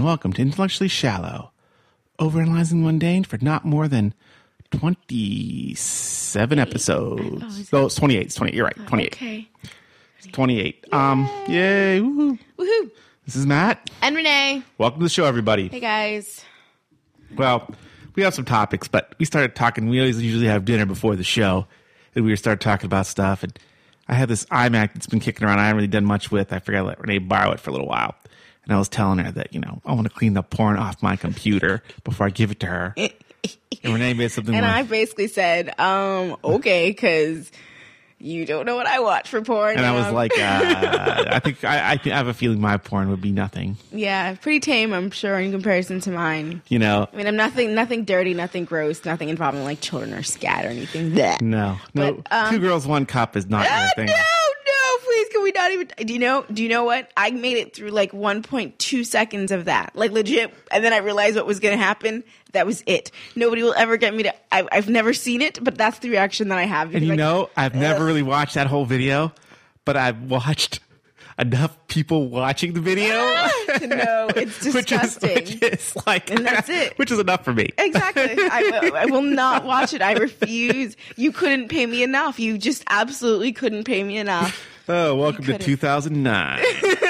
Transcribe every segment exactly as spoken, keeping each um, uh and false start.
and welcome to Intellectually Shallow, overanalyzing mundane for not more than twenty-seven episodes. Oh, it's twenty-eight. It's twenty-eight. You're right. twenty-eight. Okay. It's twenty-eight. Yay. Um, yay. Woohoo. Woohoo. This is Matt. And Renee. Welcome to the show, everybody. Hey, guys. Well, we have some topics, but we started talking. We always usually have dinner before the show, and we started talking about stuff. And I have this iMac that's been kicking around. I haven't really done much with. I forgot to let Renee borrow it for a little while. And I was telling her that, you know, I want to clean the porn off my computer before I give it to her. And Renee made something And like, I basically said, um, okay, because you don't know what I watch for porn. And um. I was like, uh, I think I, I have a feeling my porn would be nothing. Yeah, pretty tame, I'm sure, in comparison to mine. You know, I mean, I'm nothing, nothing dirty, nothing gross, nothing involving like children or scat or anything. Blech. No, no, But, um, two girls, one cup is not Uh, your thing. no, no, please, can we not even? Do you know? Do you know what? I made it through like one point two seconds of that, like legit, and then I realized what was going to happen. That was it. Nobody will ever get me to. I, I've never seen it, but that's the reaction that I have. And you like, know, I've never ugh. really watched that whole video, but I've watched enough people watching the video to know it's which is, disgusting. which is like, And that's it. Which is enough for me. Exactly. I, I will not watch it. I refuse. You couldn't pay me enough. You just absolutely couldn't pay me enough. Oh, welcome to couldn't. two thousand nine.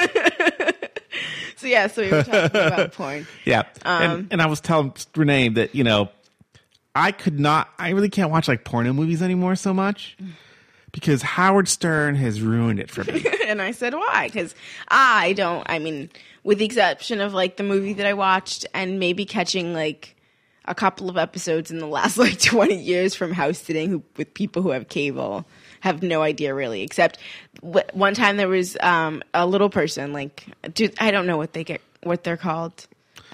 So yeah, so we were talking about porn. Yeah. Um, and, and I was telling Renee that, you know, I could not, I really can't watch like porno movies anymore so much because Howard Stern has ruined it for me. And I said, why? Because I don't, I mean, with the exception of like the movie that I watched and maybe catching like a couple of episodes in the last like twenty years from house sitting who, with people who have cable, have no idea really, except w- one time there was um, a little person, like, dude, I don't know what they get, what they're called.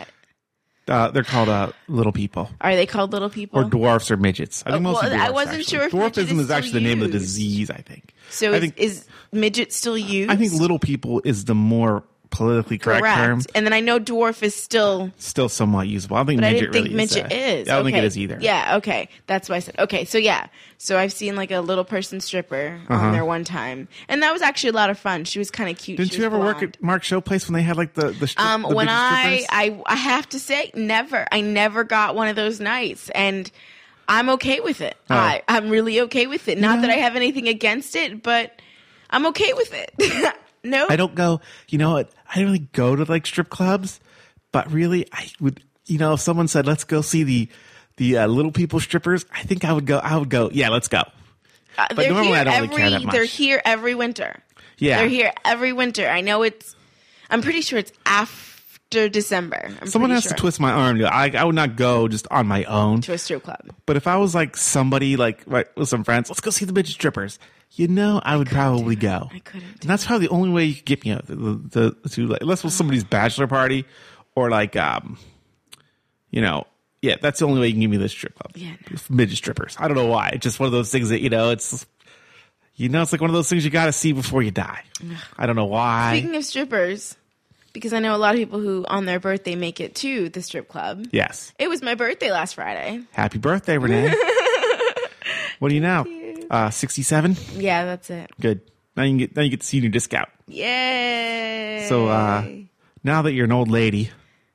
Uh, they're called uh, little people. Are they called little people? Or dwarfs or midgets. I think Oh, mostly well, dwarfs, I wasn't actually. sure if midget Dwarfism is is actually still the name of the used. disease, I think. So I is, think, is midget still used? I think little people is the more politically correct, Correct. term. And then I know dwarf is still... Still somewhat usable. I don't think But I midget didn't think really midget is. is. Uh, I don't okay. think it is either. Yeah, okay. That's why I said, okay, so yeah. So I've seen like a little person stripper Uh-huh. on there one time. And that was actually a lot of fun. She was kind of cute. Didn't She you was ever work blonde. at Mark Showplace when they had like the the, stri- Um, the when midget I, strippers? I, I have to say, never. I never got one of those nights. And I'm okay with it. Oh. I, I'm really okay with it. Not know- that I have anything against it, but I'm okay with it. No? I don't go, you know what, I don't really go to like strip clubs, but really I would, you know, if someone said, let's go see the, the uh, little people strippers, I think I would go, I would go, yeah, let's go. Uh, But they're normally here I don't every, really care that much. They're here every winter. Yeah. They're here every winter. I know it's, I'm pretty sure it's after December. I'm Someone pretty has sure. to twist my arm. I, I would not go just on my own. To a strip club. But if I was like somebody like right, with some friends, let's go see the midget strippers. You know, I would probably go. I couldn't do And that's probably the only way you could get me out. The, the, the, to like, unless it was somebody's bachelor party or like, um, you know, yeah, that's the only way you can give me this strip club. Yeah, no. Midget strippers. I don't know why. It's just one of those things that, you know, it's, you know, it's like one of those things you got to see before you die. I don't know why. Speaking of strippers, because I know a lot of people who on their birthday make it to the strip club. Yes. It was my birthday last Friday. Happy birthday, Renee. What do you now? Uh, sixty-seven? Yeah, that's it. Good. Now you can get now you get to see your discount. Yay. So uh, now that you're an old lady,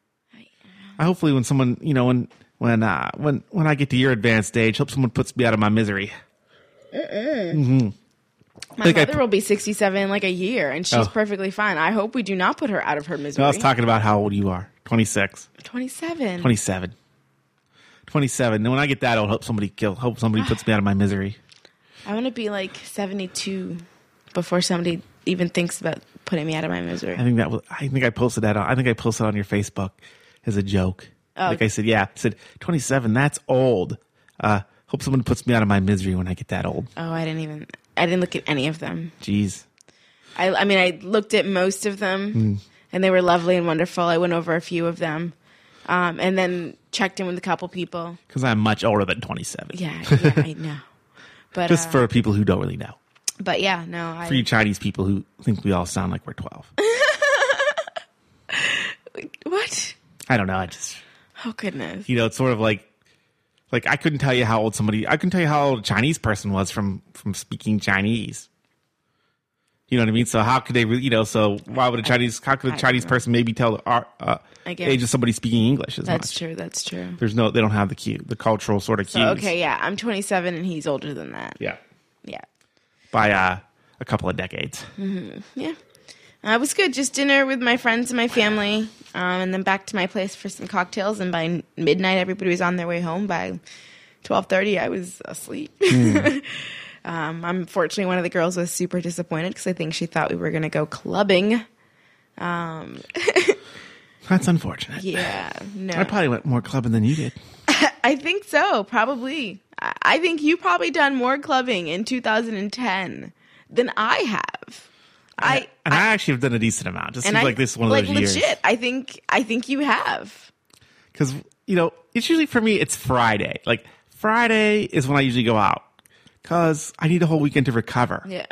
I hopefully when someone you know when when uh, when when I get to your advanced age, hope someone puts me out of my misery. Mm-hmm. My think I mother pu- will be sixty-seven in like a year, and she's Oh. perfectly fine. I hope we do not put her out of her misery. No, I was talking about how old you are. twenty-six. twenty-seven. twenty-seven. twenty-seven. And when I get that old, hope somebody kill. Hope somebody puts me out of my misery. I want to be like seventy-two before somebody even thinks about putting me out of my misery. I think that was. I think I posted that. On, I think I posted on your Facebook as a joke. Oh. Like I said, yeah. I said twenty-seven. That's old. Uh, hope someone puts me out of my misery when I get that old. Oh, I didn't even. I didn't look at any of them. Jeez. I, I mean, I looked at most of them, Mm. and they were lovely and wonderful. I went over a few of them, um, and then checked in with a couple people. Because I'm much older than twenty-seven. Yeah, yeah, I know. But Just uh, for people who don't really know. but yeah, no, I. For you Chinese people who think we all sound like we're twelve. What? I don't know. I just, Oh goodness. you know, it's sort of like, like I couldn't tell you how old somebody, I couldn't tell you how old a Chinese person was from, from speaking Chinese. You know what I mean? So how could they, re- you know, so why would a Chinese, how could a I Chinese don't know. person maybe tell the art, uh, I guess. age of somebody speaking English as That's much? true. That's true. There's no, they don't have the cue, the cultural sort of cues. So, okay, yeah, I'm twenty-seven and he's older than that. Yeah. Yeah. By uh, a couple of decades. Yeah. Uh, it was good. Just dinner with my friends and my family, um, and then back to my place for some cocktails. And by midnight, everybody was on their way home. By twelve thirty, I was asleep. Mm. um, unfortunately, one of the girls was super disappointed because I think she thought we were going to go clubbing. Um, That's unfortunate. yeah, no. I probably went more clubbing than you did. I think so, probably. I I think you probably done more clubbing in two thousand ten than I have. I and I, actually have done a decent amount. Just and seems I, like this is one of like those legit. years. I think I think you have. Because, you know, it's usually for me, it's Friday. Like, Friday is when I usually go out. Because I need a whole weekend to recover. Yeah.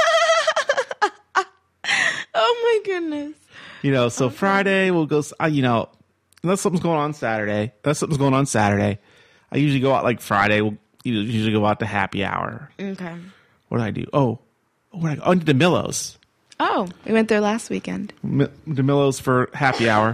Oh my goodness. You know, so Okay. Friday we'll go, uh, you know, unless something's going on Saturday, unless something's going on Saturday, I usually go out like Friday. We'll you know, usually go out to happy hour. Okay. What did I do? Oh, what did I go? Oh, to DeMillo's. Oh, we went there last weekend. Mi- DeMillo's for happy hour.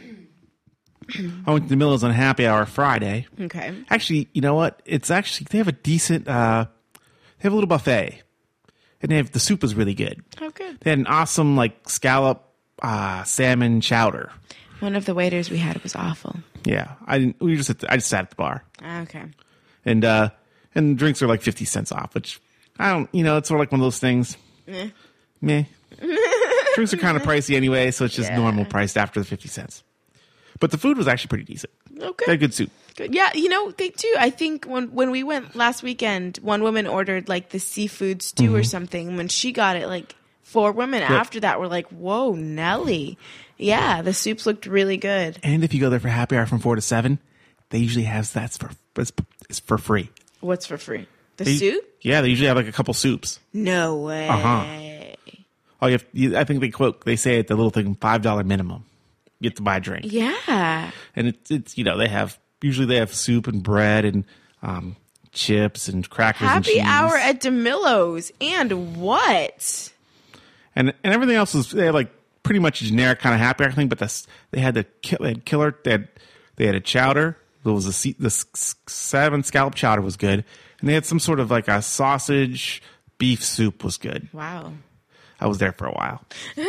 I went to DeMillo's on happy hour Friday. Okay. Actually, you know what? It's actually, they have a decent, uh, they have a little buffet. And they have, the soup is really good. Oh, good. They had an awesome, like, scallop, uh, salmon chowder. One of the waiters we had was awful. Yeah. I didn't, we just, at the, I just sat at the bar. Okay. And, uh, and drinks are like fifty cents off, which I don't, you know, it's sort of like one of those things. Eh. Meh. Drinks are kind of pricey anyway, so it's just Yeah. normal priced after the fifty cents. But the food was actually pretty decent. Okay. They had good soup. Good. Yeah, you know, they do. I think when when we went last weekend, one woman ordered like the seafood stew or something. When she got it, like four women after that were like, "Whoa, Nelly!" Yeah, the soups looked really good. And if you go there for happy hour from four to seven, they usually have that's for it's, it's for free. What's for free? The They- soup? Yeah, they usually have like a couple soups. No way. Uh-huh. Oh, you have, you, I think they quote they say at the little thing five dollar minimum. You get to buy a drink, Yeah. and it's it's you know they have usually they have soup and bread and um, chips and crackers and Happy cheese. hour at DeMillo's. And what? and and everything else was they had like pretty much a generic kind of happy hour thing, but this they had the ki- they had killer they had they had a chowder. There was a se- the s- s- salmon scallop chowder was good, and they had some sort of like a sausage beef soup was good. Wow. I was there for a while,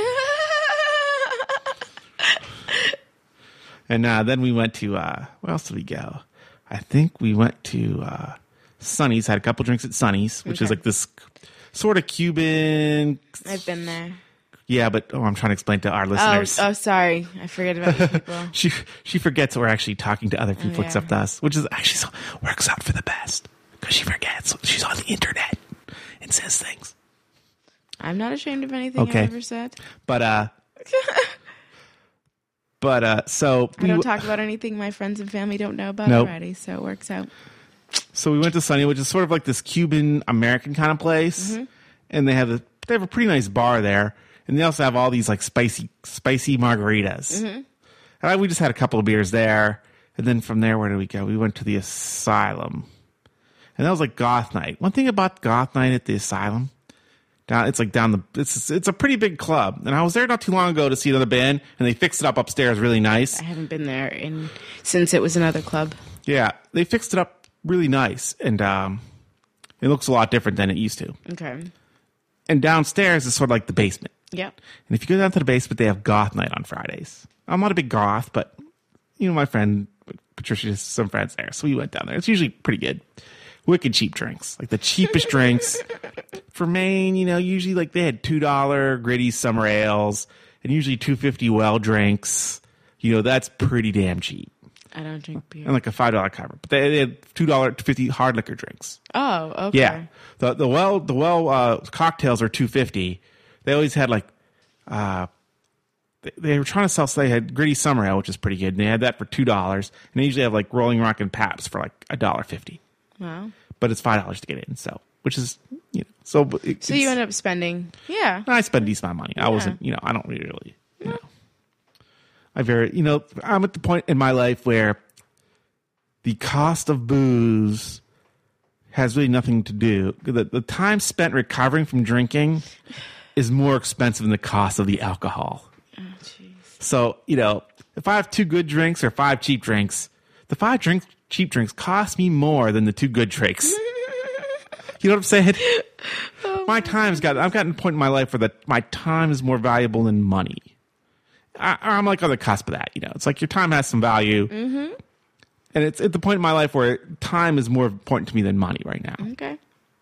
and uh, then we went to uh, where else did we go? I think we went to uh, Sonny's. Had a couple drinks at Sonny's, which is Okay. like this sort of Cuban. I've been there. Yeah, but oh, I'm trying to explain to our Oh, listeners. oh, sorry. I forget about you people. She she forgets we're actually talking to other people Oh, yeah. except us, which is actually so, works out for the best because she forgets she's on the internet and says things. I'm not ashamed of anything Okay. I've ever said. But uh, but uh, so I we don't w- talk about anything my friends and family don't know about Nope. already, so it works out. so we went to Sunny, which is sort of like this Cuban American kind of place, Mm-hmm. and they have a they have a pretty nice bar there, and they also have all these like spicy spicy margaritas. Mm-hmm. And I, we just had a couple of beers there, and then from there, where did we go? We went to the Asylum. And that was like goth night. One thing about goth night at the Asylum, down it's like down the it's it's a pretty big club. And I was there not too long ago to see another band, and they fixed it up upstairs really nice. I haven't been there in since it was another club. Yeah, they fixed it up really nice, and um, it looks a lot different than it used to. Okay. And downstairs is sort of like the basement. Yep. And if you go down to the basement, they have goth night on Fridays. I'm not a big goth, but you know my friend Patricia has some friends there, so we went down there. It's usually pretty good. Wicked cheap drinks, like the cheapest drinks for Maine. You know, usually like they had two dollar gritty summer ales and usually two fifty well drinks. You know, that's pretty damn cheap. I don't drink beer. And like a five dollar cover, but they, they had two dollar fifty hard liquor drinks. Oh, okay. Yeah, the the well the well uh, cocktails are two fifty. They always had like, uh, they, they were trying to sell. So they had gritty summer ale, which is pretty good, and they had that for two dollars. And they usually have like Rolling Rock and Paps for like a dollar fifty. Wow. But it's five dollars to get in, so which is you know so. It, So you end up spending, yeah. I spend a decent amount of money. I wasn't, you know, I don't really, you know, I very, you know, I'm at the point in my life where the cost of booze has really nothing to do. The, the time spent recovering from drinking is more expensive than the cost of the alcohol. Oh, jeez. So, you know, if I have two good drinks or five cheap drinks, the five drinks, cheap drinks cost me more than the two good drinks. You know what I'm saying? Oh, my time's got, I've gotten to a point in my life where the, my time is more valuable than money. I, I'm like on the cusp of that, you know. It's like your time has some value. Mm-hmm. And it's at the point in my life where time is more important to me than money right now. Okay.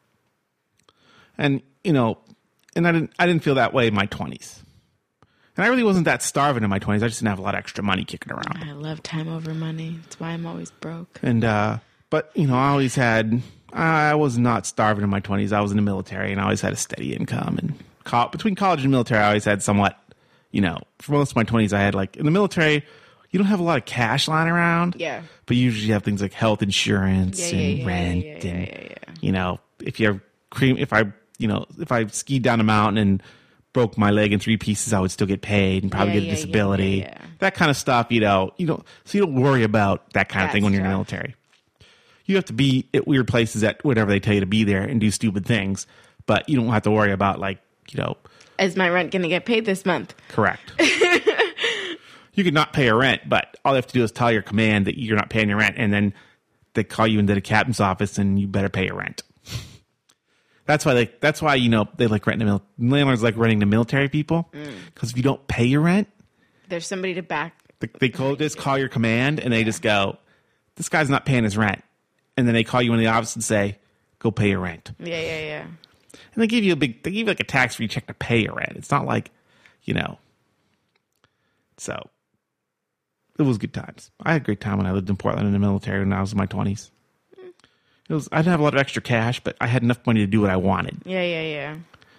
And, you know, and I didn't I didn't feel that way in my twenties. And I really wasn't that starving in my twenties. I just didn't have a lot of extra money kicking around. I love time over money. That's why I'm always broke. And, uh, but, you know, I always had, I was not starving in my twenties. I was in the military and I always had a steady income. And co- between college and military, I always had somewhat, you know, for most of my twenties, I had like, in the military, you don't have a lot of cash lying around. Yeah. But you usually have things like health insurance Yeah, and yeah, yeah, rent. yeah, yeah, and, yeah, yeah, yeah. you know, if you're cream, if I, you know, if I skied down a mountain and broke my leg in three pieces, I would still get paid and probably Yeah, get a yeah, yeah, disability. yeah, yeah. That kind of stuff, you know, you know, so you don't worry about that kind of thing That's when you're in the tough. military. You have to be at weird places at whatever they tell you to be there and do stupid things, but you don't have to worry about like, you know, Is my rent going to get paid this month? correct. You could not pay a rent, but all you have to do is tell your command that you're not paying your rent, and then they call you into the captain's office, and you better pay your rent. That's why they. That's why you know they like renting the mil- landlords like renting to military people because if you don't pay your rent, There's somebody to back. they, they call just call your command, and they just go, "This guy's not paying his rent," and then they call you in the office and say, "Go pay your rent." Yeah, yeah, yeah. And they give you a big. They give you like a tax-free check to pay your rent. It's not like, you know. So. It was good times. I had a great time when I lived in Portland in the military when I was in my twenties. It was. I didn't have a lot of extra cash, but I had enough money to do what I wanted. Yeah, yeah, yeah.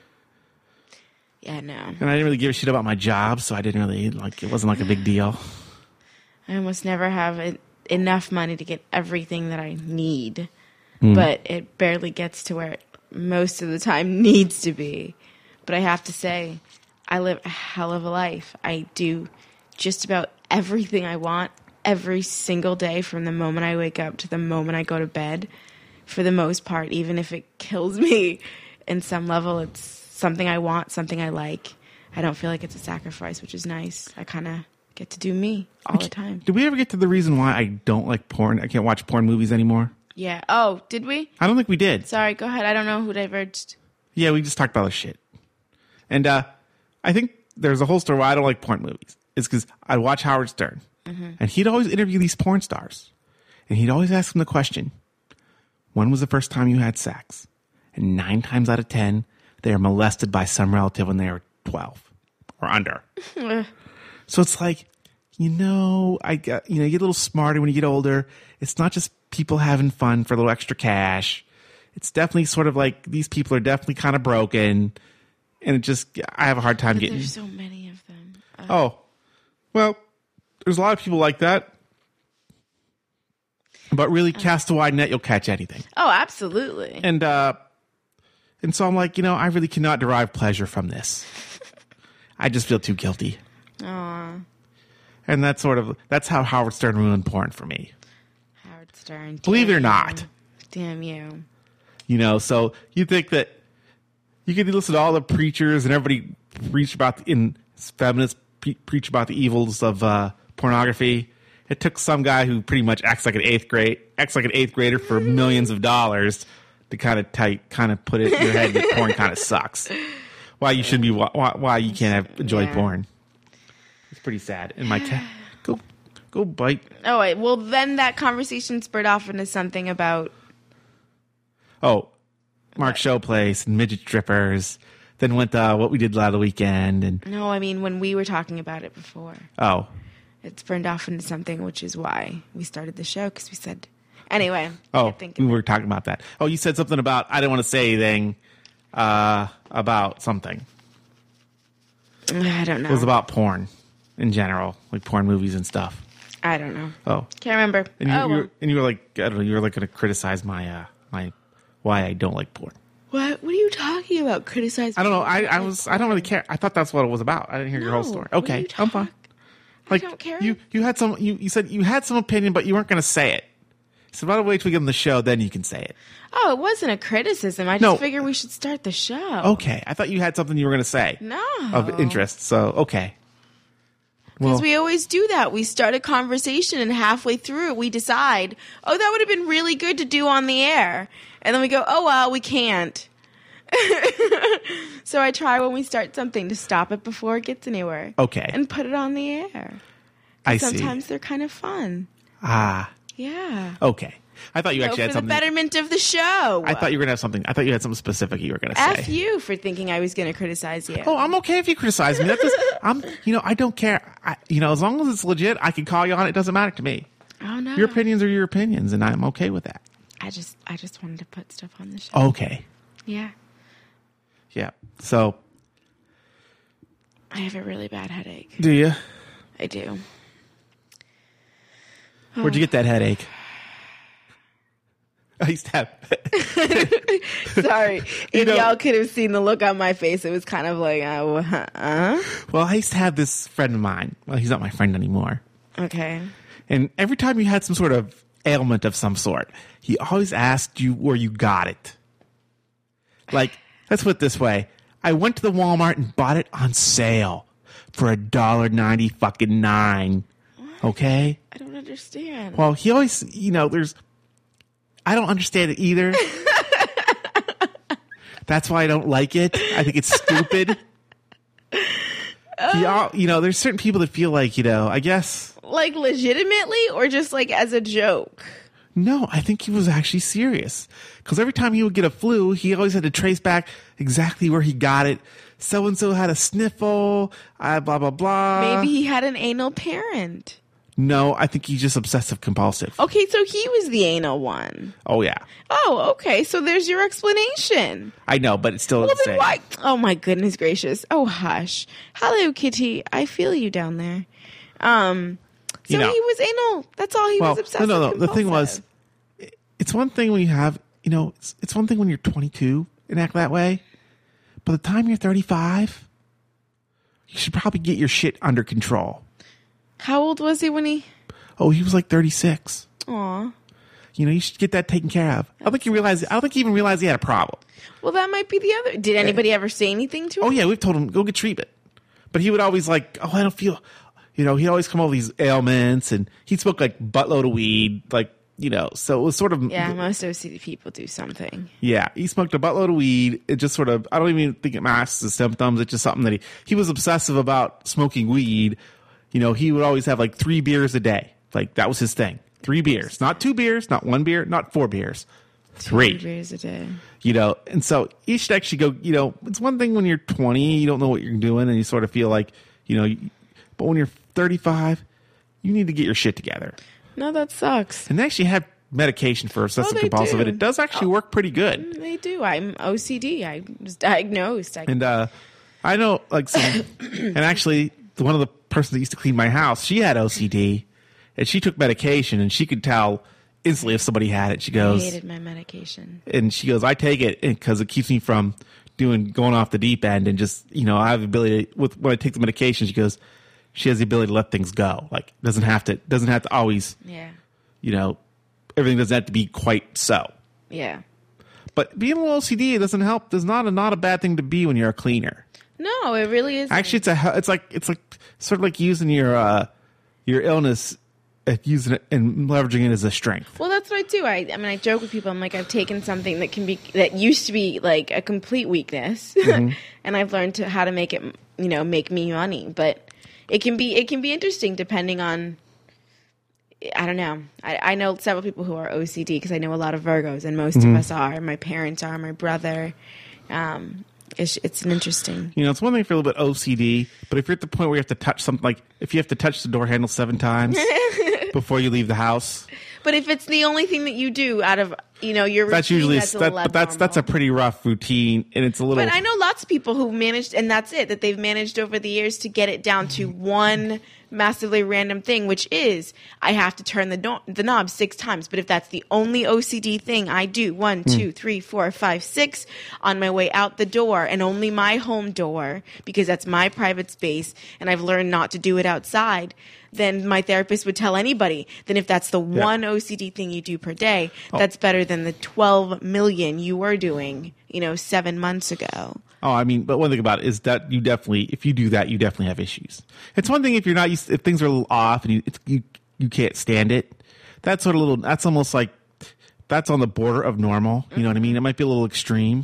Yeah, no. And I didn't really give a shit about my job, so I didn't really, like, it wasn't like a big deal. I almost never have en- enough money to get everything that I need, Mm. but it barely gets to where it most of the time needs to be. But I have to say, I live a hell of a life. I do just about everything I want every single day from the moment I wake up to the moment I go to bed. For the most part, even if it kills me in some level, it's something I want, something I like. I don't feel like it's a sacrifice, which is nice. I kind of get to do me all the time. Did we ever get to the reason why I don't like porn? I can't watch porn movies anymore? Yeah. Oh, did we? I don't think we did. Sorry, go ahead. I don't know who diverged. Yeah, we just talked about this shit. And uh, I think there's a whole story why I don't like porn movies. It's because I watch Howard Stern, mm-hmm. and he'd always interview these porn stars. And he'd always ask them the question, when was the first time you had sex? And nine times out of ten, they are molested by some relative when they were twelve or under. So it's like, you know, I get, you know, you get a little smarter when you get older. It's not just people having fun for a little extra cash. It's definitely sort of like these people are definitely kind of broken. And it just, I have a hard time But getting. there's so many of them. Uh, Oh, well, there's a lot of people like that. But really, cast a wide net, you'll catch anything. Oh, absolutely. And uh, and so I'm like, you know, I really cannot derive pleasure from this. I just feel too guilty. Aw, And that's sort of, that's how Howard Stern ruined porn for me. Howard Stern. Believe it or damn not. you. Damn you. You know, so you think that you could listen to all the preachers and everybody preach about, the, in feminists pre- preach about the evils of uh, pornography. It took some guy who pretty much acts like an eighth grade, acts like an eighth grader for millions of dollars to kind of type, kind of put it in your head that porn kind of sucks. Why you shouldn't be, why, why you can't have, enjoy Yeah. porn. It's pretty sad. And my cat, go, go bite. Oh, wait. Well, then that conversation spurred off into something about. Oh, Mark Show Place and midget strippers. Then went to uh, what we did last weekend. And No, I mean, when we were talking about it before. oh, It spurned off into something, which is why we started the show, because we said. Anyway. oh, I think we were talking about that. Oh, you said something about, I didn't want to say anything uh, about something. I don't know. It was about porn in general, like porn movies and stuff. I don't know. Oh, Can't remember. and you, oh, you well. were, and you were like, I don't know, you were like going to criticize my, uh, my, why I don't like porn. What? What are you talking about? Criticize? I don't know. I, I was, I don't really care. I thought that's what it was about. I didn't hear your whole No, story. what are Okay, you I'm fine. talk- Like don't care. you, you had some, you, you said you had some opinion, but you weren't going to say it. So why don't we wait till we get on the show, then you can say it. Oh, it wasn't a criticism. I just No. figured we should start the show. Okay. I thought you had something you were going to say. No. Of interest. So, okay. Because Well, we always do that. We start a conversation and halfway through it, we decide, oh, that would have been really good to do on the air. And then we go, oh, well, we can't. So I try when we start something to stop it before it gets anywhere. Okay. And put it on the air. I see. Sometimes they're kind of fun. Ah. Yeah. Okay. I thought you Go actually for had the something. betterment of the show. I thought you were going to have something. I thought you had something specific you were going to say. F you for thinking I was going to criticize you. Oh, I'm okay if you criticize me. That's just, I'm, you know, I don't care. I, you know, as long as it's legit, I can call you on it. It doesn't matter to me. Oh, no. Your opinions are your opinions, and I'm okay with that. I just, I just wanted to put stuff on the show. Okay. Yeah. Yeah. So, I have a really bad headache. do you? I do. Where'd you get that headache? I used to have. Sorry. If know- y'all could have seen the look on my face, it was kind of like, uh, uh Well, I used to have this friend of mine. Well, he's not my friend anymore. Okay. And every time you had some sort of ailment of some sort, he always asked you where you got it. Like, let's put it this way. I went to the Walmart and bought it on sale for a dollar ninety fucking nine. Okay? I don't understand. Well, he always, you know, there's, I don't understand it either. That's why I don't like it. I think it's stupid. He al- you know, there's certain people that feel like, you know, I guess, Like legitimately or just like as a joke? no, I think he was actually serious. Because every time he would get a flu, he always had to trace back exactly where he got it. So-and-so had a sniffle, uh, blah, blah, blah. Maybe he had an anal parent. No, I think he's just obsessive compulsive. Okay, so he was the anal one. Oh, yeah. Oh, okay. So there's your explanation. I know, but it's still Well, the then same. why? Oh my goodness gracious. Oh hush. Hello, Kitty. I feel you down there. Um, so You know- he was anal. That's all he Well, was obsessive. no, no, no. The thing was, compulsive. it's one thing when you have, you know, it's, it's one thing when you're twenty-two and act that way. By the time you're thirty-five, you should probably get your shit under control. How old was he when he? Oh, he was like thirty-six. Aw. You know, you should get that taken care of. I don't think he realized. I don't think he even realized he had a problem. Well, that might be the other. Did anybody ever say anything to him? Oh yeah, we've told him go get treatment, but he would always like, oh, I don't feel. You know, he'd always come up with these ailments, and he'd smoke like buttload of weed, like you know. So it was sort of Yeah, most O C D people do something. Yeah, he smoked a buttload of weed. It just sort of, I don't even think it masks the symptoms. It's just something that he, he was obsessive about smoking weed. You know, he would always have like three beers a day. Like that was his thing. Three beers. Not two beers, not one beer, not four beers. Three. Three beers a day. You know, and so you should actually go, you know, it's one thing when you're twenty, you don't know what you're doing and you sort of feel like, you know, you- but when you're thirty-five, you need to get your shit together. No, that sucks. And they actually have medication for obsessive they compulsive, do. and it does actually work pretty good. They do. I'm O C D. I was diagnosed. I, And uh, I know, like, some, and actually, the, one of the persons that used to clean my house, she had O C D, and she took medication, and she could tell instantly if somebody had it. She I goes, hated my medication. and she goes, I take it because it keeps me from doing going off the deep end, and just you know, I have the ability to, with when I take the medication. She goes, she has the ability to let things go. Like doesn't have to doesn't have to always, Yeah. you know, everything doesn't have to be quite so. Yeah. But being a little O C D, it doesn't help. There's not a not a bad thing to be when you're a cleaner. No, it really is. Actually, it's a it's like it's like sort of like using your uh, your illness, uh, using it and leveraging it as a strength. Well, that's what I do. I, I mean, I joke with people. I'm like, I've taken something that can be that used to be like a complete weakness, Mm-hmm. and I've learned to how to make it, you know, make me money. But it can be it can be interesting depending on. I don't know. I, I know several people who are O C D because I know a lot of Virgos, and most Mm-hmm. of us are. My parents are. My brother. Um, it's it's an interesting. You know, it's one thing for a little bit O C D, but if you're at the point where you have to touch something, like if you have to touch the door handle seven times before you leave the house, But if it's the only thing that you do out of you know your that's routine, usually that's a that, little but that's that's a abnormal. pretty rough routine, and it's a little. But I know a lots of people who managed, and that's it, that they've managed over the years to get it down to one massively random thing, which is I have to turn the, no- the knob six times. But if that's the only O C D thing I do, one, mm. two, three, four, five, six, on my way out the door, and only my home door, because that's my private space, and I've learned not to do it outside, then my therapist would tell anybody, then if that's the yeah. one O C D thing you do per day, oh. that's better than the twelve million you were doing, you know, seven months ago. Oh, I mean, but one thing about it is that you definitely, if you do that, you definitely have issues. It's one thing if you're not used, if things are a little off and you it's, you you can't stand it. That's sort of a little. That's almost like that's on the border of normal. You know what I mean? It might be a little extreme,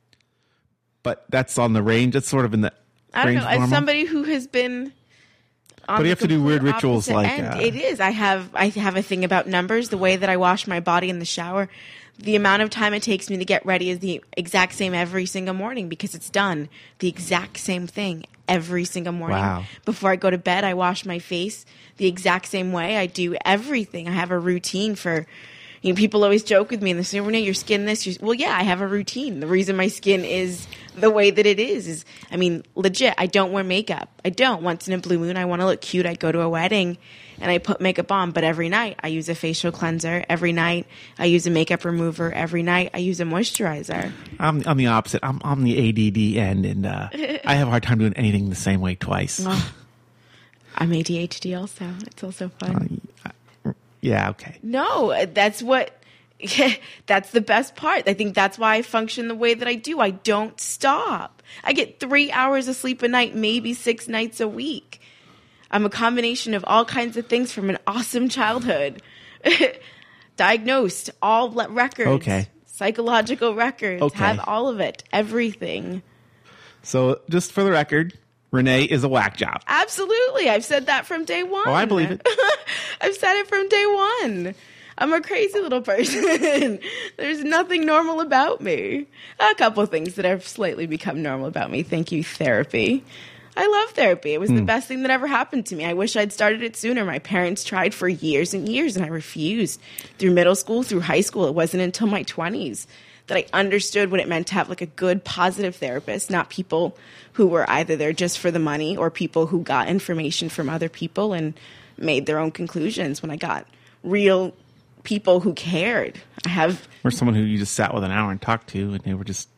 but that's on the range. That's sort of in the I don't range know. of normal. As somebody who has been, on but you have to do weird rituals like end, uh, it is. I have I have a thing about numbers. The way that I wash my body in the shower. The amount of time it takes me to get ready is the exact same every single morning because it's done the exact same thing every single morning. Wow. Before I go to bed, I wash my face the exact same way. I do everything. I have a routine for, you know, people always joke with me and they say, Renee, your skin this. Your, well, yeah, I have a routine. The reason my skin is the way that it is is, I mean, legit, I don't wear makeup. I don't. Once in a blue moon, I want to look cute. I go to a wedding and I put makeup on, but every night I use a facial cleanser. Every night I use a makeup remover. Every night I use a moisturizer. I'm, I'm the opposite. I'm on the A D D end, and uh, I have a hard time doing anything the same way twice. Oh, I'm A D H D also. It's also fun. Uh, yeah, okay. No, that's what... that's the best part. I think that's why I function the way that I do. I don't stop. I get three hours of sleep a night, maybe six nights a week. I'm a combination of all kinds of things from an awesome childhood. Diagnosed, all le- records. Okay. Psychological records. Okay. Have all of it. Everything. So just for the record, Renee is a whack job. Absolutely. I've said that from day one. Oh, I believe it. I've said it from day one. I'm a crazy little person. There's nothing normal about me. A couple of things that have slightly become normal about me. Thank you, therapy. I love therapy. It was mm. the best thing that ever happened to me. I wish I'd started it sooner. My parents tried for years and years, and I refused. Through middle school, through high school, it wasn't until my twenties that I understood what it meant to have like a good, positive therapist, not people who were either there just for the money or people who got information from other people and made their own conclusions. When I got real people who cared. I have... Or someone who you just sat with an hour and talked to, and they were just...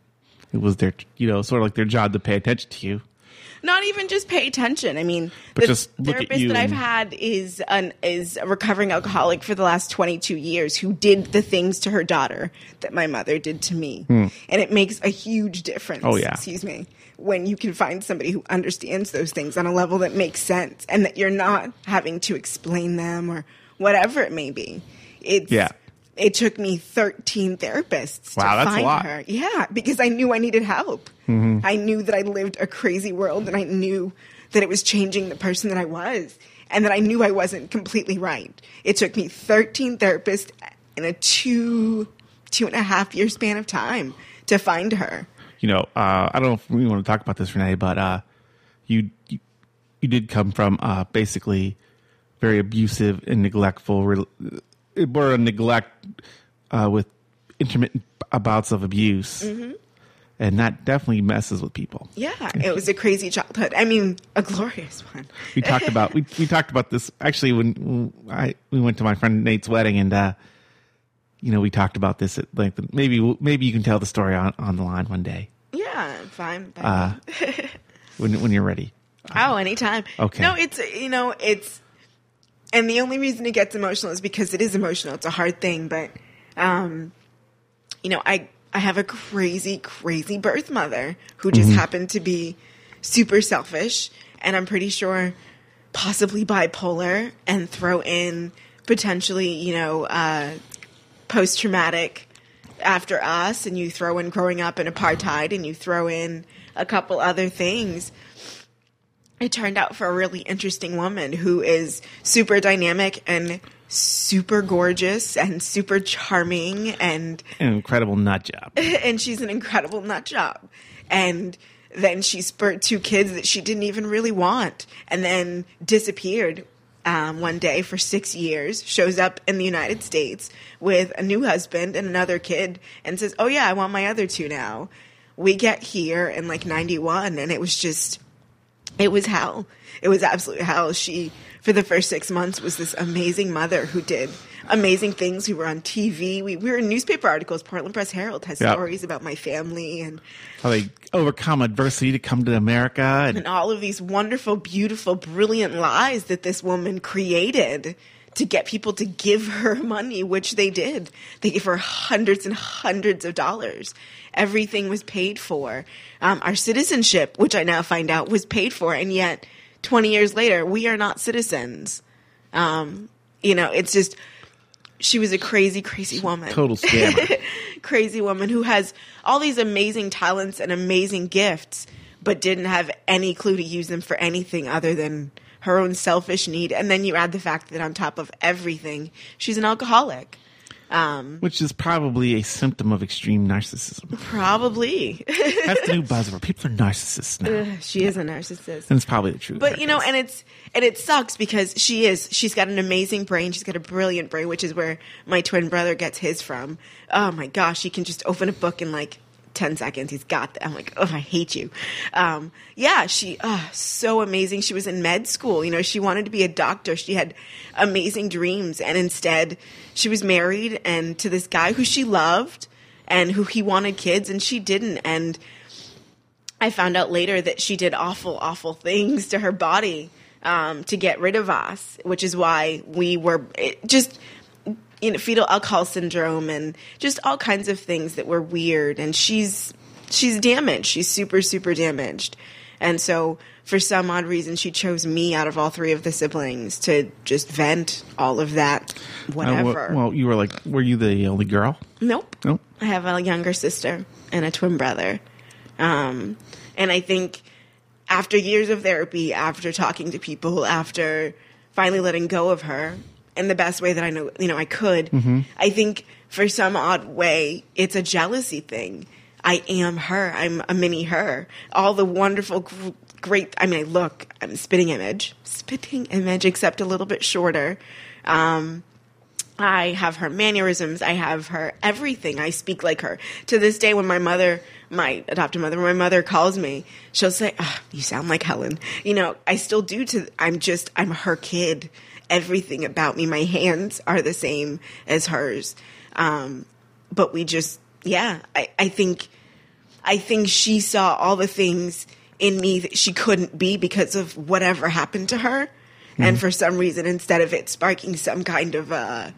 It was their, you know, sort of like their job to pay attention to you. Not even just pay attention. I mean, but the just look therapist at you that I've and... had is an is a recovering alcoholic for the last twenty-two years who did the things to her daughter that my mother did to me. Hmm. And it makes a huge difference. Oh, yeah. Excuse me. When you can find somebody who understands those things on a level that makes sense and that you're not having to explain them or whatever it may be. It's, yeah. It took me thirteen therapists wow, to that's find a lot. her. Yeah, because I knew I needed help. Mm-hmm. I knew that I lived a crazy world, and I knew that it was changing the person that I was, and that I knew I wasn't completely right. It took me thirteen therapists in a two, two and a half year span of time to find her. You know, uh, I don't know if we want to talk about this, Renee, but uh, you, you you did come from uh, basically very abusive and neglectful. Re- Or a neglect uh, with intermittent bouts of abuse. Mm-hmm. And that definitely messes with people. Yeah, it was a crazy childhood. I mean, a glorious one. we talked about we we talked about this actually when, when I we went to my friend Nate's wedding, and uh, you know we talked about this at length. Maybe maybe you can tell the story on, on the line one day. Yeah, fine. fine. Uh, when when you're ready. Oh, anytime. Okay. No, it's you know it's. And the only reason it gets emotional is because it is emotional. It's a hard thing, but, um, you know, I, I have a crazy, crazy birth mother who just mm-hmm. happened to be super selfish, and I'm pretty sure possibly bipolar, and throw in potentially, you know, uh, post-traumatic after us, and you throw in growing up in apartheid, and you throw in a couple other things. It turned out for a really interesting woman who is super dynamic and super gorgeous and super charming and an incredible nut job. And she's an incredible nut job. And then she spurred two kids that she didn't even really want, and then disappeared um, one day for six years, shows up in the United States with a new husband and another kid and says, oh yeah, I want my other two now. we get here in like ninety-one, and it was just, it was hell. It was absolute hell. She, for the first six months, was this amazing mother who did amazing things. We were on T V. We, we were in newspaper articles. Portland Press Herald has Yep. stories about my family and How they overcome adversity to come to America. And, and all of these wonderful, beautiful, brilliant lies that this woman created to get people to give her money, which they did. They gave her hundreds and hundreds of dollars. Everything was paid for. Um, our citizenship, which I now find out, was paid for, and yet twenty years later, we are not citizens. Um, you know, it's just, she was a crazy, crazy woman. total scammer. Crazy woman who has all these amazing talents and amazing gifts, but didn't have any clue to use them for anything other than her own selfish need. And then you add the fact that on top of everything, she's an alcoholic. Um, Which is probably a symptom of extreme narcissism. probably. That's the new buzzword. People are narcissists now. Ugh, she is a narcissist. And it's probably the truth. But you know, and it's and it sucks because she is. She's got an amazing brain. She's got a brilliant brain, which is where my twin brother gets his from. Oh my gosh, he can just open a book in like ten seconds. He's got that. I'm like, oh, I hate you. Um, yeah, she, oh, so amazing. She was in med school. You know, she wanted to be a doctor. She had amazing dreams, and instead, she was married and to this guy who she loved and who he wanted kids, and she didn't. And I found out later that she did awful, awful things to her body um, to get rid of us, which is why we were it just, you know, fetal alcohol syndrome and just all kinds of things that were weird. And she's she's damaged. She's super, super damaged. And so for some odd reason, she chose me out of all three of the siblings to just vent all of that, whatever. Uh, well, well, you were like, were you the only girl? Nope. Nope. I have a younger sister and a twin brother. Um, and I think after years of therapy, after talking to people, after finally letting go of her in the best way that I know, you know, I could, mm-hmm. I think for some odd way, it's a jealousy thing. I am her. I'm a mini her. All the wonderful, great, I mean, I look, I'm a spitting image, spitting image, except a little bit shorter. Um, I have her mannerisms. I have her everything. I speak like her. To this day, when my mother, my adopted mother, when my mother calls me, she'll say, oh, you sound like Helen. You know, I still do to, I'm just, I'm her kid. Everything about me, my hands are the same as hers. Um, but we just, yeah, I, I think, I think she saw all the things in me that she couldn't be because of whatever happened to her. Mm-hmm. And for some reason, instead of it sparking some kind of, uh,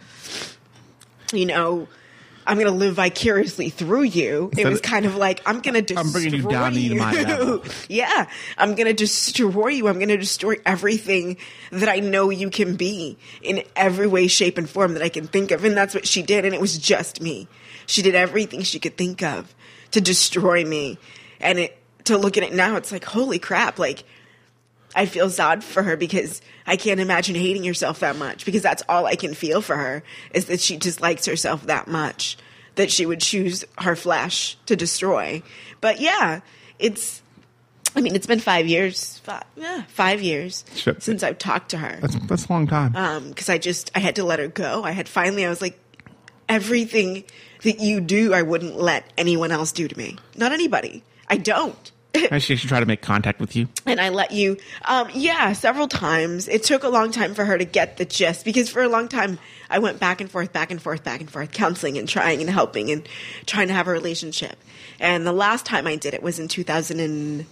you know, I'm going to live vicariously through you. Instead it was kind of like, I'm going to destroy I'm bringing you down to my level. Yeah. I'm going to destroy you. I'm going to destroy everything that I know you can be in every way, shape, and form that I can think of. And that's what she did. And it was just me. She did everything she could think of to destroy me. And it, to look at it now, it's like, holy crap. Like, I feel sad for her because I can't imagine hating herself that much, because that's all I can feel for her is that she dislikes herself that much, that she would choose her flesh to destroy. But yeah, it's, I mean, it's been five years, five, yeah, five years sure. since I've talked to her. That's, that's a long time. Um, cause I just, I had to let her go. I had finally, I was like, everything that you do, I wouldn't let anyone else do to me. Not anybody. I don't. Actually, she tried to make contact with you. And I let you, um, yeah, several times. It took a long time for her to get the gist, because for a long time I went back and forth, back and forth, back and forth, counseling and trying and helping and trying to have a relationship. And the last time I did it was in two thousand and,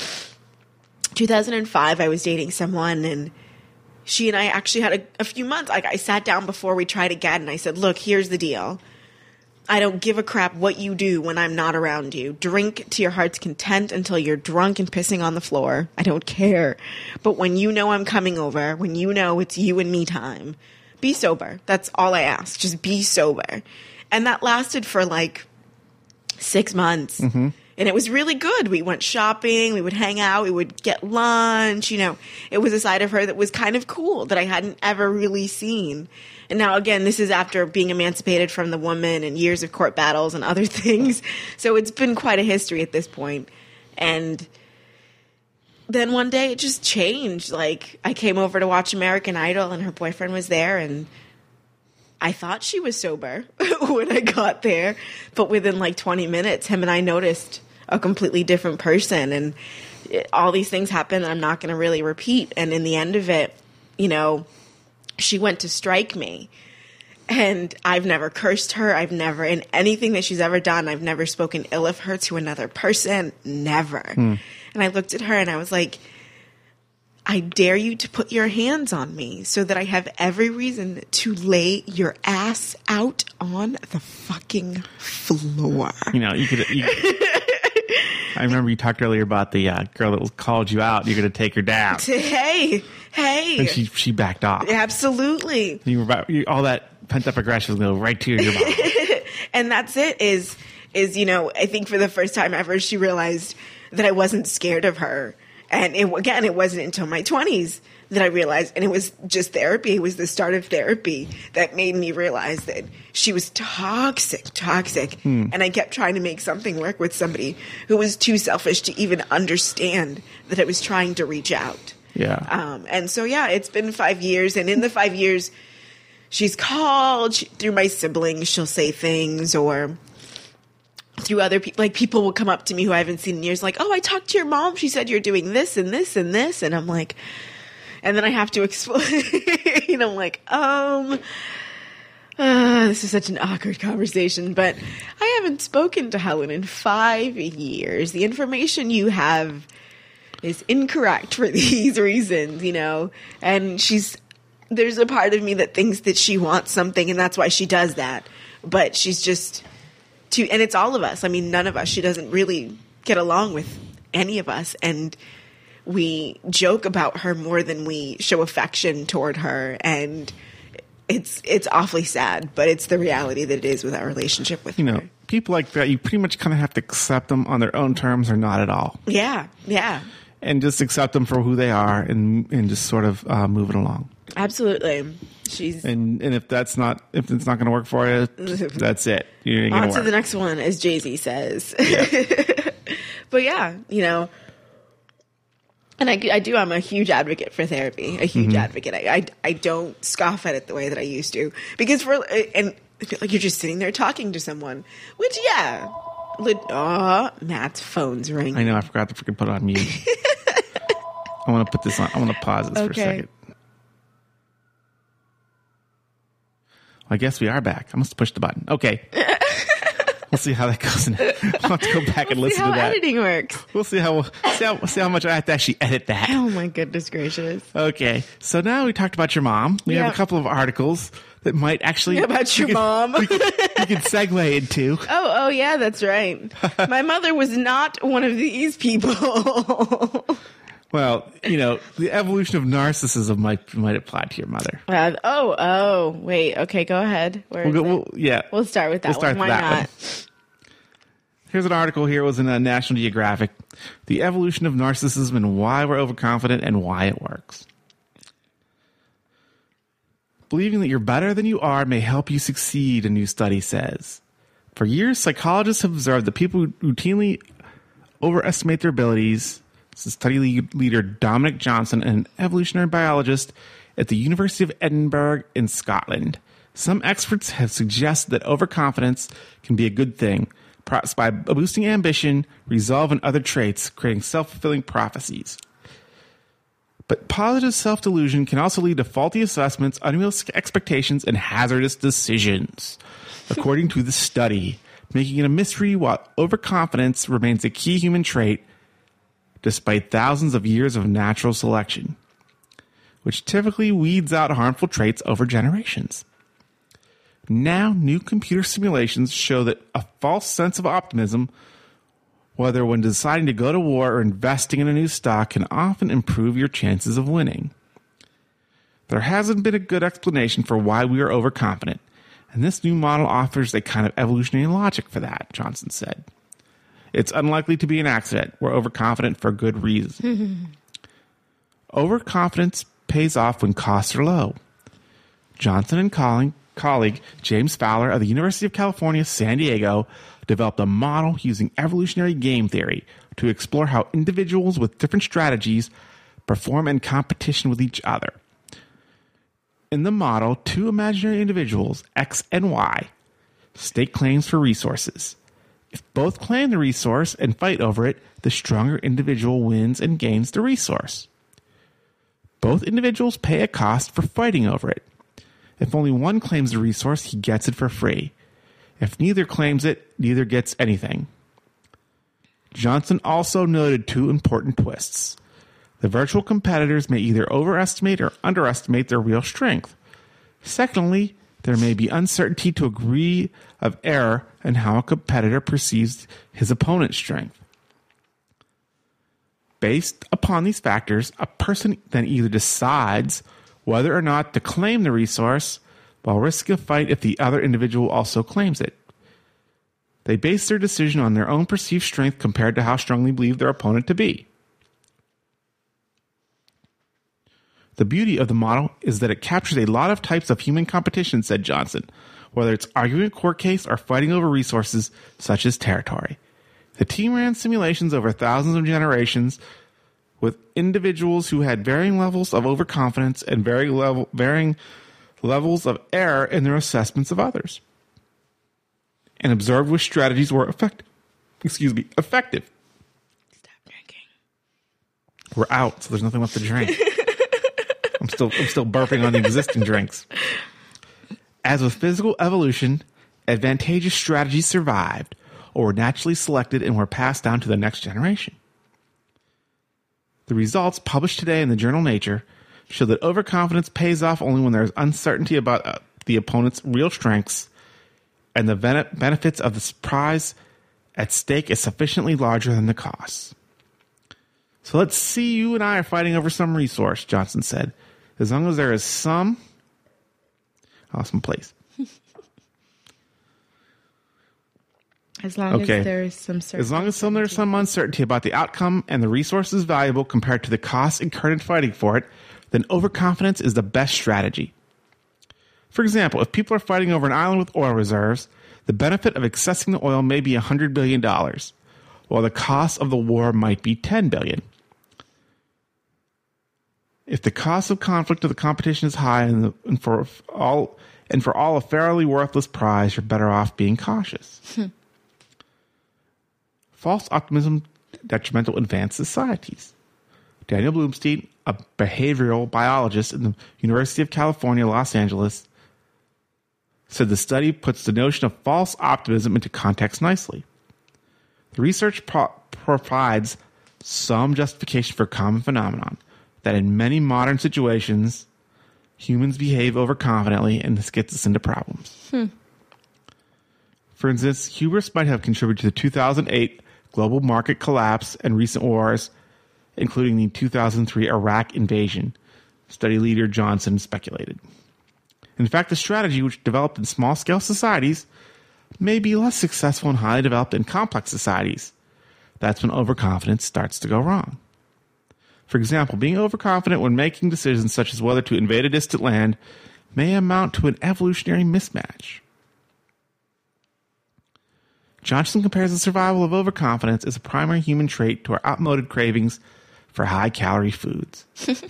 two thousand five. I was dating someone, and she and I actually had a, a few months. Like, I sat down before we tried again, and I said, look, here's the deal. I don't give a crap what you do when I'm not around you. Drink to your heart's content until you're drunk and pissing on the floor. I don't care. But when you know I'm coming over, when you know it's you and me time, be sober. That's all I ask. Just be sober. And that lasted for like six months. Mm-hmm. And it was really good. We went shopping. We would hang out. We would get lunch. You know, it was a side of her that was kind of cool that I hadn't ever really seen. And now, again, this is after being emancipated from the woman and years of court battles and other things. So it's been quite a history at this point. And then one day it just changed. Like, I came over to watch American Idol, and her boyfriend was there, and I thought she was sober when I got there. But within like twenty minutes, him and I noticed a completely different person. And it, all these things happen I'm not going to really repeat. And in the end of it, you know, she went to strike me. And I've never cursed her. I've never, in anything that she's ever done, I've never spoken ill of her to another person. Never. Hmm. And I looked at her and I was like, I dare you to put your hands on me so that I have every reason to lay your ass out on the fucking floor. You know, you could. You, I remember you talked earlier about the uh, girl that called you out. You're going to take her down. Hey, hey. And she she backed off. Absolutely. You were about, you, all that pent up aggression was going to go right to your mouth. And that's it. Is is you know, I think for the first time ever, she realized that I wasn't scared of her. And it, again, it wasn't until my twenties that I realized, and it was just therapy. It was the start of therapy that made me realize that she was toxic, toxic. Hmm. And I kept trying to make something work with somebody who was too selfish to even understand that I was trying to reach out. Yeah. Um, and so, yeah, it's been five years. And in the five years, she's called she, through my siblings. She'll say things, or through other people, like people will come up to me who I haven't seen in years, like, oh, I talked to your mom. She said you're doing this and this and this. And I'm like, and then I have to explain. I'm like, um, uh, this is such an awkward conversation, but I haven't spoken to Helen in five years. The information you have is incorrect for these reasons, you know, and she's, there's a part of me that thinks that she wants something and that's why she does that. But she's just too, and it's all of us. I mean, none of us, she doesn't really get along with any of us. And we joke about her more than we show affection toward her. And it's, it's awfully sad, but it's the reality that it is with our relationship with you her. know, people like that, you pretty much kind of have to accept them on their own terms or not at all. Yeah. Yeah. And just accept them for who they are and and just sort of uh, move it along. Absolutely. She's and and if that's not if it's not going to work for you, that's it. You ain't on gonna to work. the next one, as Jay-Z says. Yeah. But yeah, you know, and I, I do. I'm a huge advocate for therapy. A huge mm-hmm. advocate. I, I I don't scoff at it the way that I used to, because for and I feel like you're just sitting there talking to someone, which yeah. Oh, Matt's phone's ringing. I know. I forgot to freaking put it on mute. I want to put this on. I want to pause this okay. for a second. I guess we are back. I must push the button. Okay. We'll see how that goes. I'll have to go back and we'll listen see how to that. Editing works. We'll see how, see how see how much I have to actually edit that. Oh my goodness gracious. Okay. So now we talked about your mom. We yeah. have a couple of articles that might actually yeah, about your we mom. Can, we, can, we can segue into. Oh, oh yeah, that's right. My mother was not one of these people. Well, you know, the evolution of narcissism might might apply to your mother. Uh, oh, oh, wait. Okay, go ahead. Where we'll is go, we'll, yeah, we'll start with that we'll start one. Why that not? One. Here's an article here. It was in a National Geographic. The evolution of narcissism and why we're overconfident and why it works. Believing that you're better than you are may help you succeed, a new study says. For years, psychologists have observed that people who routinely overestimate their abilities. This is study leader Dominic Johnson, an evolutionary biologist at the University of Edinburgh in Scotland. Some experts have suggested that overconfidence can be a good thing, perhaps by boosting ambition, resolve, and other traits, creating self-fulfilling prophecies. But positive self-delusion can also lead to faulty assessments, unrealistic expectations, and hazardous decisions, according to the study, making it a mystery why overconfidence remains a key human trait despite thousands of years of natural selection, which typically weeds out harmful traits over generations. Now, new computer simulations show that a false sense of optimism, whether when deciding to go to war or investing in a new stock, can often improve your chances of winning. There hasn't been a good explanation for why we are overconfident, and this new model offers a kind of evolutionary logic for that, Johnson said. It's unlikely to be an accident. We're overconfident for good reason. Overconfidence pays off when costs are low. Johnson and colleague, colleague James Fowler of the University of California, San Diego, developed a model using evolutionary game theory to explore how individuals with different strategies perform in competition with each other. In the model, two imaginary individuals, X and Y, stake claims for resources. If both claim the resource and fight over it, the stronger individual wins and gains the resource. Both individuals pay a cost for fighting over it. If only one claims the resource, he gets it for free. If neither claims it, neither gets anything. Johnson also noted two important twists. The virtual competitors may either overestimate or underestimate their real strength. Secondly, there may be uncertainty to a degree of error in how a competitor perceives his opponent's strength. Based upon these factors, a person then either decides whether or not to claim the resource while risking a fight if the other individual also claims it. They base their decision on their own perceived strength compared to how strongly they believe their opponent to be. The beauty of the model is that it captures a lot of types of human competition, said Johnson, whether it's arguing a court case or fighting over resources such as territory. The team ran simulations over thousands of generations with individuals who had varying levels of overconfidence and varying, level, varying levels of error in their assessments of others, and observed which strategies were effective. Excuse me, effective. Stop drinking. We're out, so there's nothing left to drink. I'm still I'm still burping on the existing drinks. As with physical evolution, advantageous strategies survived or were naturally selected and were passed down to the next generation. The results published today in the journal Nature show that overconfidence pays off only when there is uncertainty about uh, the opponent's real strengths and the ben- benefits of the prize at stake is sufficiently larger than the costs. So let's see, you and I are fighting over some resource, Johnson said. As long as there is some... I lost my place. As long okay. as there is some certainty. As long as some, there's some uncertainty about the outcome and the resource is valuable compared to the costs incurred in fighting for it, then overconfidence is the best strategy. For example, if people are fighting over an island with oil reserves, the benefit of accessing the oil may be one hundred billion dollars, while the cost of the war might be ten billion dollars. If the cost of conflict of the competition is high and, the, and for all and for all a fairly worthless prize, you're better off being cautious. Hmm. False optimism detrimental advanced societies. Daniel Bloomstein, a behavioral biologist in the University of California, Los Angeles, said the study puts the notion of false optimism into context nicely. The research pro- provides some justification for a common phenomenon, that in many modern situations, humans behave overconfidently, and this gets us into problems. Hmm. For instance, hubris might have contributed to the two thousand eight global market collapse and recent wars, including the two thousand three Iraq invasion, study leader Johnson speculated. In fact, the strategy, which developed in small-scale societies, may be less successful in highly developed and complex societies. That's when overconfidence starts to go wrong. For example, being overconfident when making decisions such as whether to invade a distant land may amount to an evolutionary mismatch. Johnson compares the survival of overconfidence as a primary human trait to our outmoded cravings for high-calorie foods.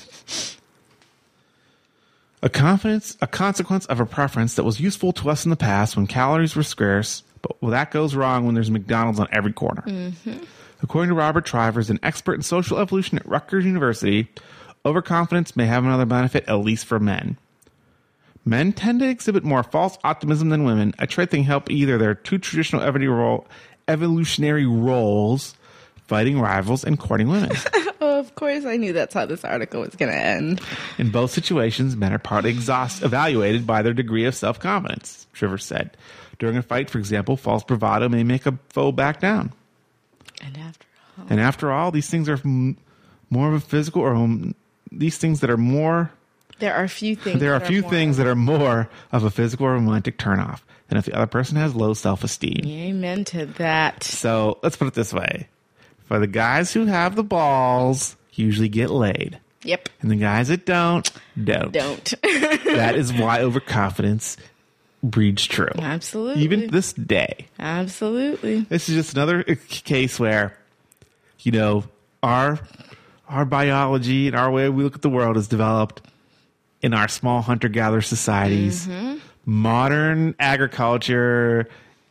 a confidence, a consequence of a preference that was useful to us in the past when calories were scarce, but well, that goes wrong when there's McDonald's on every corner. Mm-hmm. According to Robert Trivers, an expert in social evolution at Rutgers University, overconfidence may have another benefit, at least for men. Men tend to exhibit more false optimism than women, a trait that can help either their two traditional evolutionary roles, fighting rivals and courting women. Oh, of course, I knew that's how this article was going to end. In both situations, men are partly exhaust- evaluated by their degree of self-confidence, Trivers said. During a fight, for example, false bravado may make a foe back down. And after all, and after all, these things are m- more of a physical, or um, these things that are more. There are a few things. There are that a few are things that are more of a physical or romantic turnoff than if the other person has low self-esteem. Amen to that. So let's put it this way: for the guys who have the balls, usually get laid. Yep. And the guys that don't, don't. Don't. That is why overconfidence breeds true. Absolutely. Even this day. Absolutely. This is just another case where, you know, our our biology and our way we look at the world is developed in our small hunter-gatherer societies. Mm-hmm. Modern agriculture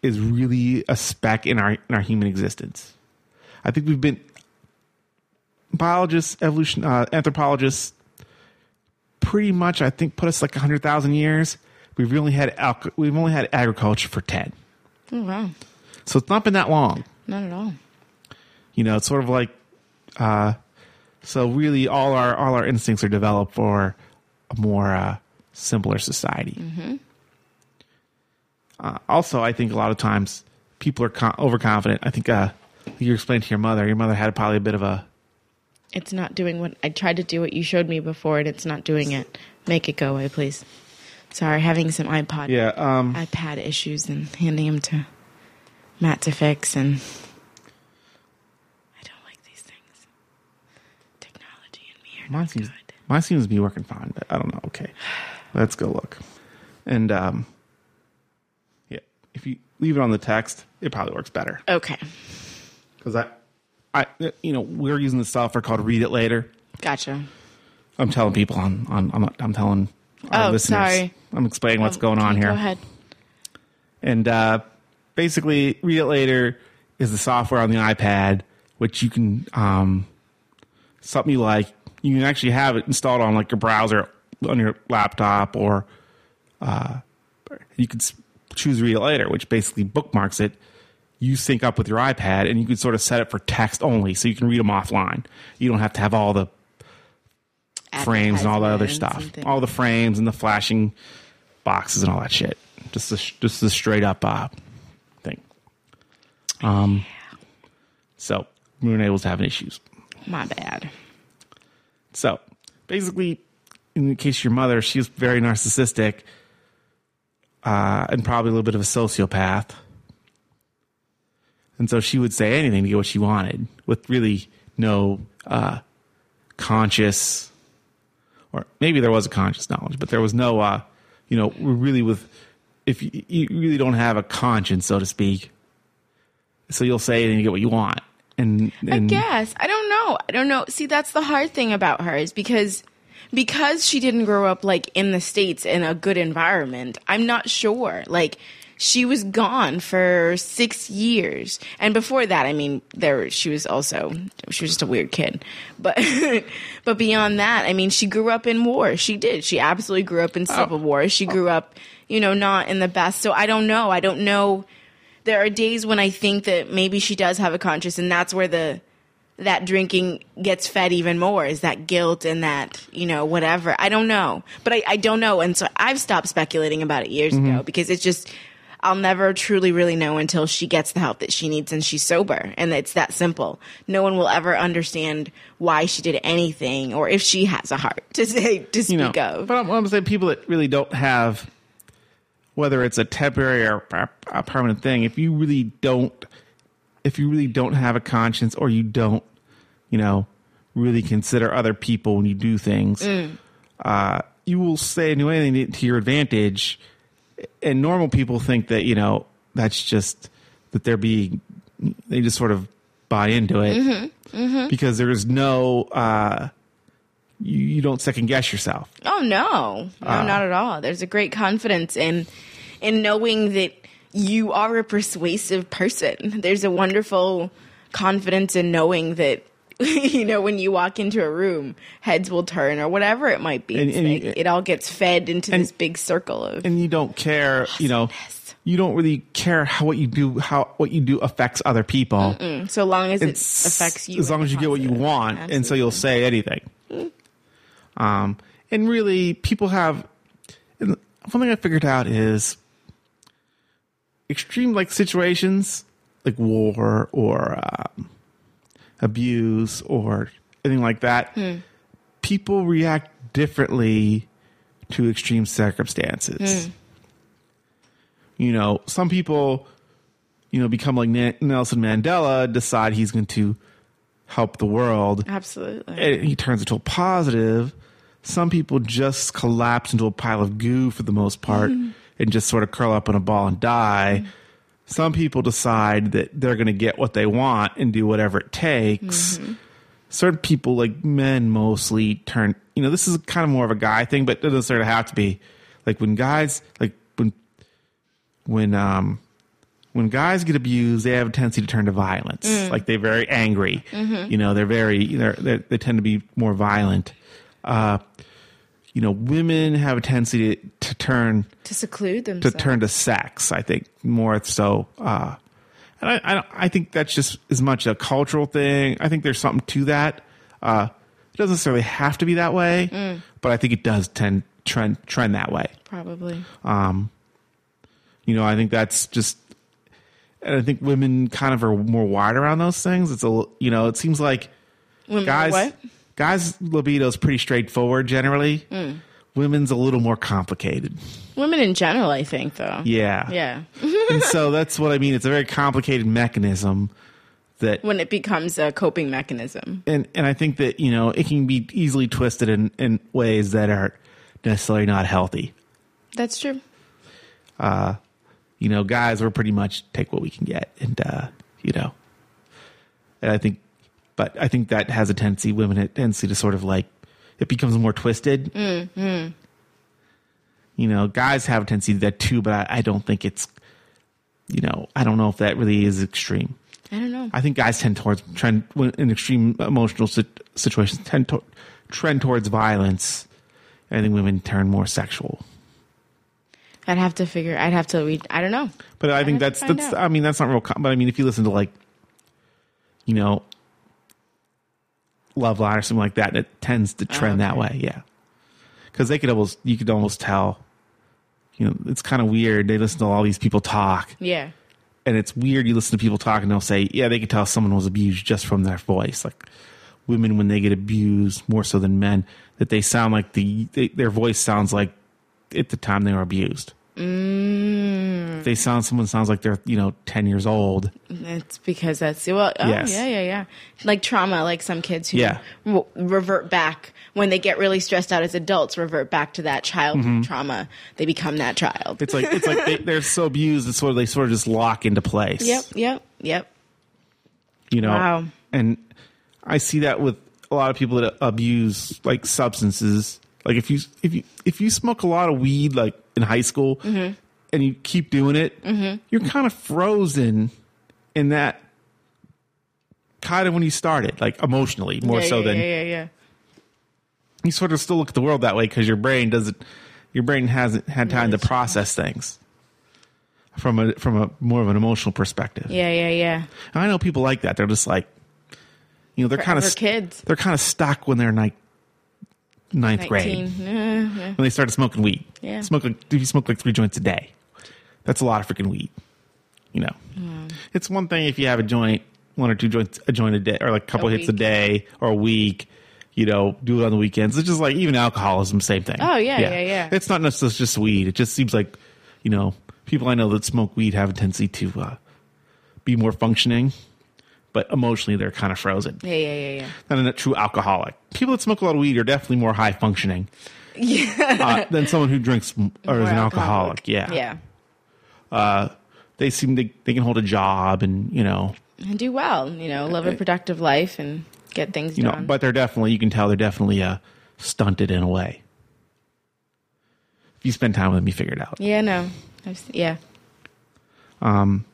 is really a speck in our in our human existence. I think we've been biologists, evolution, uh, anthropologists, pretty much. I think put us like a hundred thousand years. We've only had al- we've only had agriculture for ten. Oh wow! So it's not been that long. Not at all. You know, it's sort of like, uh, so really all our all our instincts are developed for a more uh, simpler society. Mm-hmm. Uh, also, I think a lot of times people are con- overconfident. I think uh, you explained to your mother. Your mother had probably a bit of a. It's not doing what I tried to do. What you showed me before, and it's not doing it. Make it go away, please. Sorry, having some iPod, Yeah, um, iPad issues, and handing them to Matt to fix, and I don't like these things. Technology and me are mine not seems good. mine seems to be working fine, but I don't know. Okay, let's go look. And um, yeah, if you leave it on the text, it probably works better. Okay, Because I, I, you know, we're using the software called Read It Later. gotcha. I'm telling people on, on, I'm, I'm telling our Oh, listeners. sorry. I'm explaining what's Um, going on okay, here. Go ahead. And uh, basically, Read It Later is the software on the iPad, which you can, um, something you like, you can actually have it installed on like your browser on your laptop, or uh, you could s- choose Read It Later, which basically bookmarks it. You sync up with your iPad, and you can sort of set it for text only, so you can read them offline. You don't have to have all the frames and all the other stuff, Advertisements and all the frames and the flashing boxes and all that shit. Just a, just a straight up uh, thing. Um, so we weren't able to have any issues. My bad. So basically, in the case of your mother, she was very narcissistic uh, and probably a little bit of a sociopath. And so she would say anything to get what she wanted with really no uh, conscious, or maybe there was a conscious knowledge, but there was no, uh, you know, really with, if you, you really don't have a conscience, so to speak, so you'll say anything to get what you want. And, and I guess. I don't know. I don't know. See, that's the hard thing about her is because because she didn't grow up like in the States in a good environment. I'm not sure. Like she was gone for six years. And before that, I mean, there she was also she was just a weird kid. But but beyond that, I mean, she grew up in war. She did. She absolutely grew up in civil Oh. war. She grew up, you know, not in the best. So I don't know. I don't know. There are days when I think that maybe she does have a conscience, and that's where the that drinking gets fed even more, is that guilt and that, you know, whatever. I don't know. But I, I don't know. And so I've stopped speculating about it years Mm-hmm. ago because it's just, I'll never truly really know until she gets the help that she needs and she's sober. And it's that simple. No one will ever understand why she did anything or if she has a heart to say, to speak you know, of. but I'm, I'm saying people that really don't have, whether it's a temporary or a, a permanent thing, if you really don't, if you really don't have a conscience, or you don't, you know, really consider other people when you do things, Mm. uh, you will say and do anything to your advantage. And normal people think that, you know, that's just that they're being, they just sort of buy into it Mm-hmm. Mm-hmm. because there is no, uh, you, you don't second guess yourself. Oh no, no, Uh, not at all. There's a great confidence in in knowing that you are a persuasive person. There's a wonderful confidence in knowing that you know when you walk into a room, heads will turn or whatever it might be. And- It's and like, you- it all gets fed into and- this big circle of And you don't care, you know, awesomeness. you don't really care how what you do, how what you do affects other people. Mm, so long as it It's- affects you, as long in a as you get what you positive- want, and so you'll Absolutely. say anything. Um, and really, people have. And one thing I figured out is extreme like situations, like war or um, abuse or anything like that. Hmm. People react differently to extreme circumstances. Hmm. You know, some people, you know, become like Na- Nelson Mandela, decide he's going to help the world, Absolutely. and he turns into a positive. Some people just collapse into a pile of goo for the most part and just sort of curl up in a ball and die. Some people decide that they're going to get what they want and do whatever it takes. Certain people, like men mostly, turn, you know, this is kind of more of a guy thing, but it doesn't sort of have to be. Like when guys, like when, when, um, when guys get abused, they have a tendency to turn to violence. Mm. Like they're very angry. Mm-hmm. You know, they're very, they're, they're, they tend to be more violent. Uh, you know, women have a tendency to, to turn to seclude themselves, to turn to sex. I think more so. Uh, and I, I, I think that's just as much a cultural thing. I think there's something to that. Uh, it doesn't necessarily have to be that way, mm. but I think it does tend trend trend that way. Probably. Um, you know, I think that's just. And I think women kind of are more wide around those things. It's a, you know, it seems like women guys, what? guys' libido is pretty straightforward generally. Mm. Women's a little more complicated. Women in general, I think, though. Yeah. Yeah. And so that's what I mean. It's a very complicated mechanism that. When it becomes a coping mechanism. And, and I think that, you know, it can be easily twisted in, in ways that are necessarily not healthy. That's true. Uh, You know, guys, we're pretty much take what we can get. And, uh, you know, and I think, but I think that has a tendency, women have a tendency to sort of like, it becomes more twisted. Mm-hmm. You know, guys have a tendency to that too, but I, I don't think it's, you know, I don't know if that really is extreme. I don't know. I think guys tend towards, trend in extreme emotional situations, tend to trend towards violence. I think women turn more sexual. I'd have to figure. I'd have to read. I don't know. But I I'd think that's that's. Out. I mean, that's not real. But I mean, if you listen to like, you know, Love Line or something like that, it tends to trend oh, okay. that way. Yeah, because they could almost you could almost tell. You know, it's kind of weird. They listen to all these people talk. Yeah. And it's weird. You listen to people talk, and they'll say, "Yeah, they could tell someone was abused just from their voice." Like women, when they get abused more so than men, that they sound like the they, their voice sounds like. At the time they were abused. Mm. They sound, someone sounds like they're, you know, ten years old. It's because that's, well, oh, yes. yeah, yeah, yeah. Like trauma, like some kids who yeah. w- revert back when they get really stressed out as adults, revert back to that childhood mm-hmm. trauma. They become that child. It's like, it's like they, they're so abused, it's sort of, they sort of just lock into place. Yep, yep, yep. You know, wow. And I see that with a lot of people that abuse like substances. Like if you if you if you smoke a lot of weed like in high school mm-hmm. and you keep doing it, mm-hmm. you're kind of frozen in that kind of when you started, like emotionally more yeah, so yeah, than yeah, yeah, yeah. You sort of still look at the world that way because your brain doesn't your brain hasn't had time yeah, to process true. Things from a from a more of an emotional perspective. Yeah, yeah, yeah. And I know people like that. They're just like, you know, they're kind of kids. They're kind of stuck when they're like. Ninth nineteen. grade Uh, yeah. when they started smoking weed. Yeah. Smoke like if you smoke like three joints a day, that's a lot of freaking weed. You know, mm. It's one thing if you have a joint, one or two joints, a joint a day, or like a couple a hits week. A day or a week. You know, do it on the weekends. It's just like even alcoholism, same thing. Oh yeah, yeah, yeah. yeah. It's not necessarily just weed. It just seems like you know people I know that smoke weed have a tendency to uh, be more functioning. But emotionally, they're kind of frozen. Yeah, yeah, yeah, yeah. Not a true alcoholic. People that smoke a lot of weed are definitely more high functioning. Yeah. Uh, than someone who drinks or is an alcoholic. alcoholic. Yeah. Yeah. Uh, they seem to, they can hold a job and, you know. And do well, you know, live a productive life and get things you done. Know, but they're definitely, you can tell they're definitely uh, stunted in a way. If you spend time with them, you figure it out. Yeah, no. I've, yeah. Um.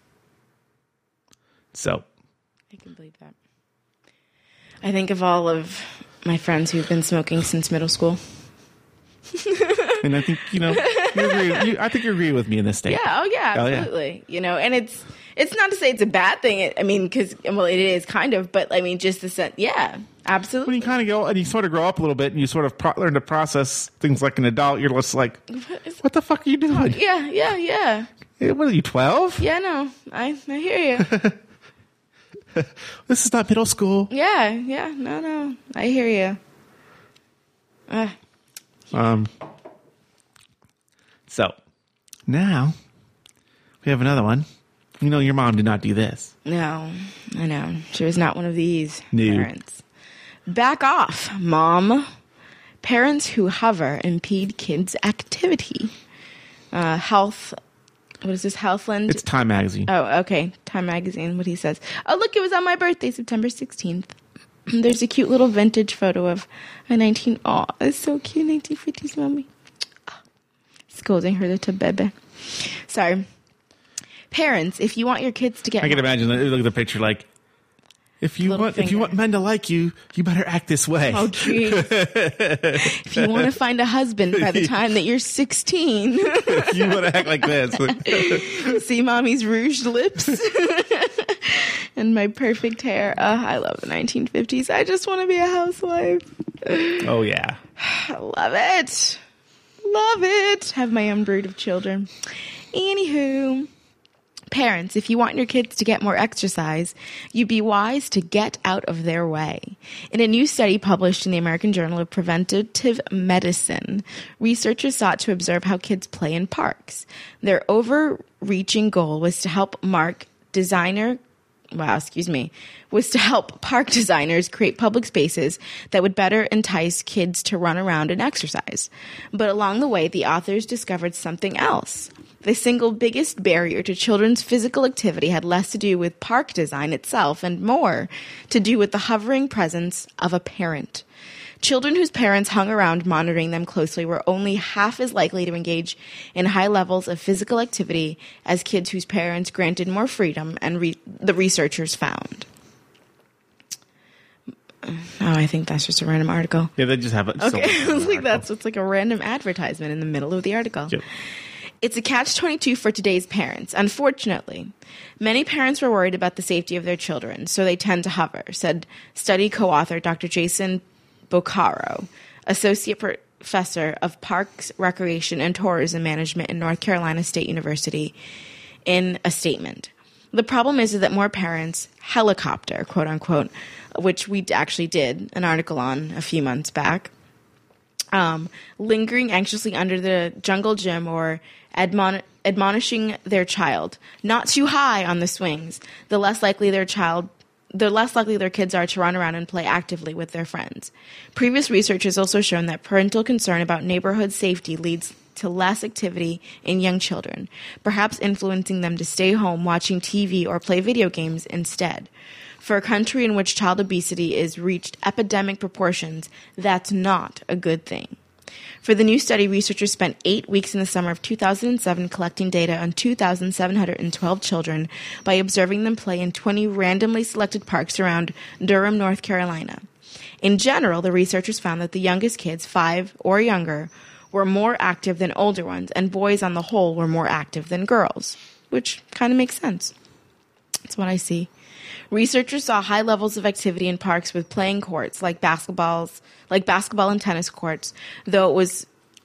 So. I can believe that. I think of all of my friends who've been smoking since middle school. And I think, you know, you agree, you, I think you agree with me in this state. Yeah, oh yeah, absolutely. Oh, yeah. You know, and it's it's not to say it's a bad thing. I mean, because, well, it is kind of, but I mean, just the sense, yeah, absolutely. When you kind of go, and you sort of grow up a little bit, and you sort of pro- learn to process things like an adult, you're just like, what the fuck are you doing? Yeah, yeah, yeah. Hey, what are you, twelve? Yeah, no, I, I hear you. This is not middle school. Yeah, yeah, no, no, I hear you. Uh. Um. So, now, we have another one. You know, your mom did not do this. No, I know. She was not one of these no. parents. Back off, Mom. Parents who hover impede kids' activity. Uh, health... What is this, Healthland? It's Time Magazine. Oh, okay. Time Magazine, what he says. Oh, look, it was on my birthday, September sixteenth. There's a cute little vintage photo of a nineteen... Oh, it's so cute, nineteen fifties mommy. Oh, scolding her little bebe. Sorry. Parents, if you want your kids to get I can more- imagine. Look at the picture. Like, if you Little want, if you finger. want men to like you, you better act this way. Oh, geez. If you want to find a husband by the time that you're sixteen, If you want to act like this. see mommy's rouged lips and my perfect hair. Uh, I love the nineteen fifties. I just want to be a housewife. Oh yeah. I love it. Love it. Have my own brood of children. Anywho, parents, if you want your kids to get more exercise, you'd be wise to get out of their way. In a new study published in the American Journal of Preventive Medicine, researchers sought to observe how kids play in parks. Their overreaching goal was to help mark designer Wow, excuse me, was to help park designers create public spaces that would better entice kids to run around and exercise. But along the way, the authors discovered something else. The single biggest barrier to children's physical activity had less to do with park design itself and more to do with the hovering presence of a parent. Children whose parents hung around monitoring them closely were only half as likely to engage in high levels of physical activity as kids whose parents granted more freedom, and re- the researchers found. Oh, I think that's just a random article. Yeah, they just have it. Okay, I was like, that's it's like a random advertisement in the middle of the article. Yep. It's a catch twenty-two for today's parents. Unfortunately, many parents were worried about the safety of their children, so they tend to hover, said study co-author Doctor Jason Boccaro, Associate Professor of Parks, Recreation, and Tourism Management in North Carolina State University, in a statement. The problem is that more parents helicopter, quote unquote, which we actually did an article on a few months back, um, lingering anxiously under the jungle gym or admon- admonishing their child, not too high on the swings, the less likely their child the less likely their kids are to run around and play actively with their friends. Previous research has also shown that parental concern about neighborhood safety leads to less activity in young children, perhaps influencing them to stay home watching T V or play video games instead. For a country in which child obesity is reached epidemic proportions, that's not a good thing. For the new study, researchers spent eight weeks in the summer of two thousand seven collecting data on two thousand seven hundred twelve children by observing them play in twenty randomly selected parks around Durham, North Carolina. In general, the researchers found that the youngest kids, five or younger, were more active than older ones, and boys on the whole were more active than girls, which kind of makes sense. That's what I see. Researchers saw high levels of activity in parks with playing courts like basketballs, like basketball and tennis courts, though it was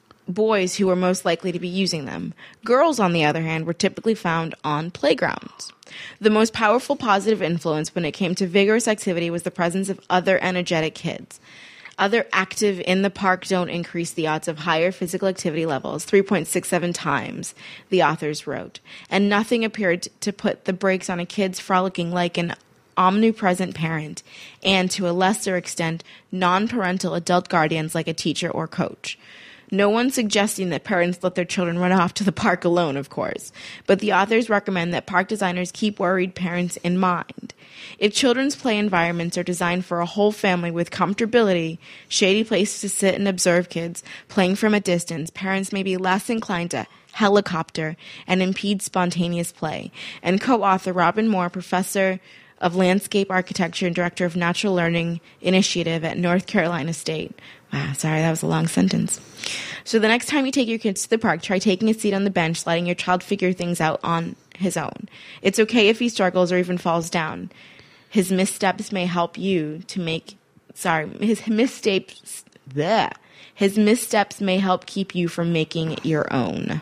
boys who were most likely to be using them. Girls, on the other hand, were typically found on playgrounds. The most powerful positive influence when it came to vigorous activity was the presence of other energetic kids. Other active in the park don't increase the odds of higher physical activity levels, three point six seven times, the authors wrote. And nothing appeared to put the brakes on a kid's frolicking like an omnipresent parent, and to a lesser extent, non-parental adult guardians like a teacher or coach. No one's suggesting that parents let their children run off to the park alone, of course, but the authors recommend that park designers keep worried parents in mind. If children's play environments are designed for a whole family with comfortability, shady places to sit and observe kids playing from a distance, parents may be less inclined to helicopter and impede spontaneous play. And co-author Robin Moore, professor of landscape architecture and director of natural learning initiative at North Carolina State. Wow, sorry, that was a long sentence. So the next time you take your kids to the park, try taking a seat on the bench, letting your child figure things out on his own. It's okay if he struggles or even falls down. His missteps may help you to make, sorry, his missteps, bleh. His missteps may help keep you from making your own.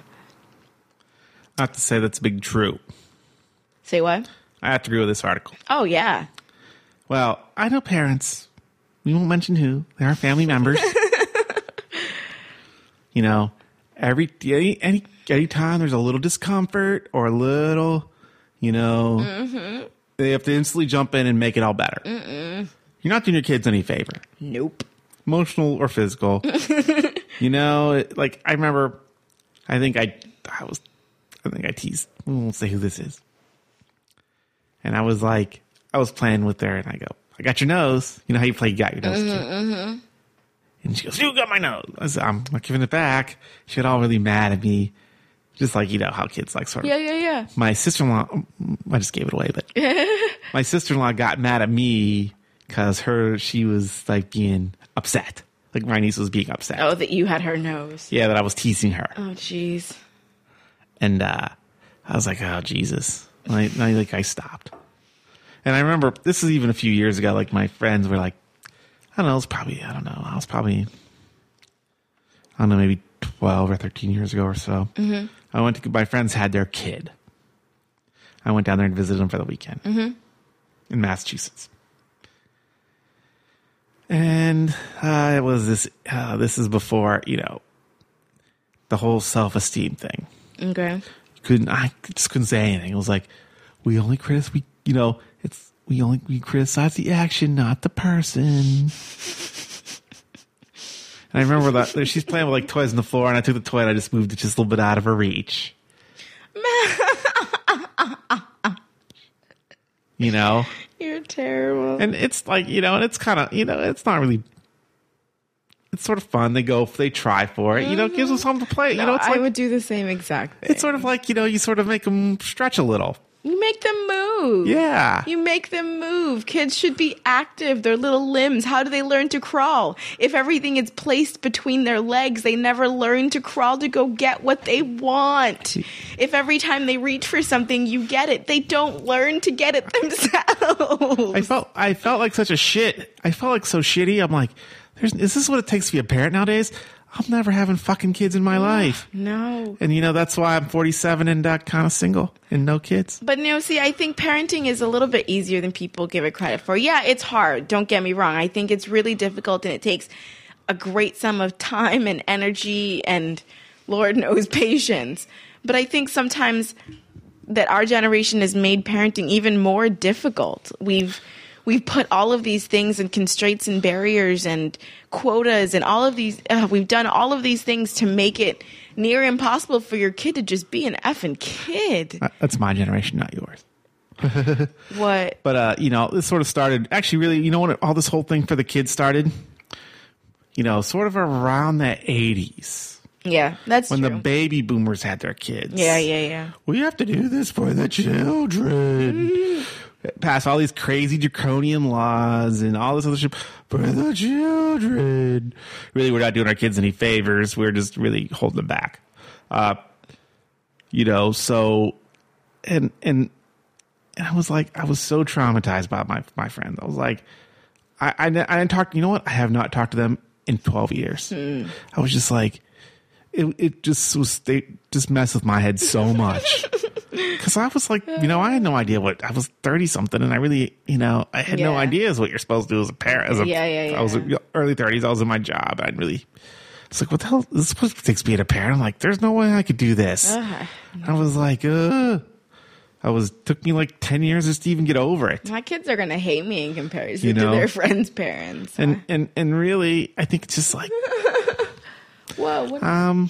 I have to say that's big true. Say what? I have to agree with this article. Oh, yeah. Well, I know parents. We won't mention who. They are family members. You know, every any any anytime there's a little discomfort or a little, you know, mm-hmm. they have to instantly jump in and make it all better. Mm-mm. You're not doing your kids any favor. Nope. Emotional or physical. You know, it, like I remember, I think I, I was, I think I teased. We won't say who this is. And I was like, I was playing with her, and I go, I got your nose. You know how you play, you got your nose. Mm-hmm, mm-hmm. And she goes, you got my nose. I said, I'm not giving it back. She got all really mad at me. Just like, you know, how kids like sort of. Yeah, yeah, yeah. My sister-in-law, I just gave it away, but my sister-in-law got mad at me because her, she was like being upset. Like my niece was being upset. Oh, that you had her nose. Yeah, that I was teasing her. Oh, jeez. And uh, I was like, oh, Jesus. And I, and I, like, I stopped. And I remember, this is even a few years ago, like my friends were like, I don't know, it was probably, I don't know, I was probably, I don't know, maybe twelve or thirteen years ago or so. Mm-hmm. I went to, my friends had their kid. I went down there and visited them for the weekend mm-hmm. in Massachusetts. And uh, it was this, uh, this is before, you know, the whole self-esteem thing. Okay. You couldn't, I just couldn't say anything. It was like, we only criticize, we, you know, it's, we only, we criticize the action, not the person. And I remember that she's playing with like toys on the floor, and I took the toy and I just moved it just a little bit out of her reach. You know? You're terrible. And it's like, you know, and it's kind of, you know, it's not really, it's sort of fun. They go, they try for it. Mm-hmm. You know, it gives them something to play. No, you know, it's I like, would do the same exact thing. It's sort of like, you know, you sort of make them stretch a little. You make them move. Yeah. You make them move. Kids should be active. Their little limbs. How do they learn to crawl? If everything is placed between their legs, they never learn to crawl to go get what they want. If every time they reach for something, you get it, they don't learn to get it themselves. I felt, I felt like such a shit. I felt like so shitty. I'm like, there's, is this what it takes to be a parent nowadays? I'm never having fucking kids in my life. No. And, you know, that's why I'm forty-seven and uh, kind of single and no kids. But, no, see, I think parenting is a little bit easier than people give it credit for. Yeah, it's hard. Don't get me wrong. I think it's really difficult, and it takes a great sum of time and energy and, Lord knows, patience. But I think sometimes that our generation has made parenting even more difficult. We've... We've put all of these things and constraints and barriers and quotas and all of these, uh, we've done all of these things to make it near impossible for your kid to just be an effing kid. That's my generation, not yours. What? But, uh, you know, this sort of started, actually really, you know when all this whole thing for the kids started? You know, sort of around the eighties. Yeah, that's when true. the baby boomers had their kids. Yeah, yeah, yeah. We have to do this for the children. Pass all these crazy draconian laws and all this other shit for the children. Really, we're not doing our kids any favors. We're just really holding them back. Uh, you know, so, and, and, and I was like, I was so traumatized by my, my friends. I was like, I, I, I didn't talk, you know what? I have not talked to them in twelve years. Mm. I was just like, it, it just was, they just messed with my head so much. Because I was like, you know, I had no idea what, I was thirty something, and I really, you know, I had yeah. no idea as what you're supposed to do as a parent. As a, yeah, yeah, yeah. I was early thirties, I was in my job. I'd really, it's like, what the hell? This is supposed to take me to parent. I'm like, there's no way I could do this. Uh, I was like, uh, I was, took me like ten years just to even get over it. My kids are going to hate me in comparison you know? to their friends' parents. And, and, and really, I think it's just like, whoa. What? Um,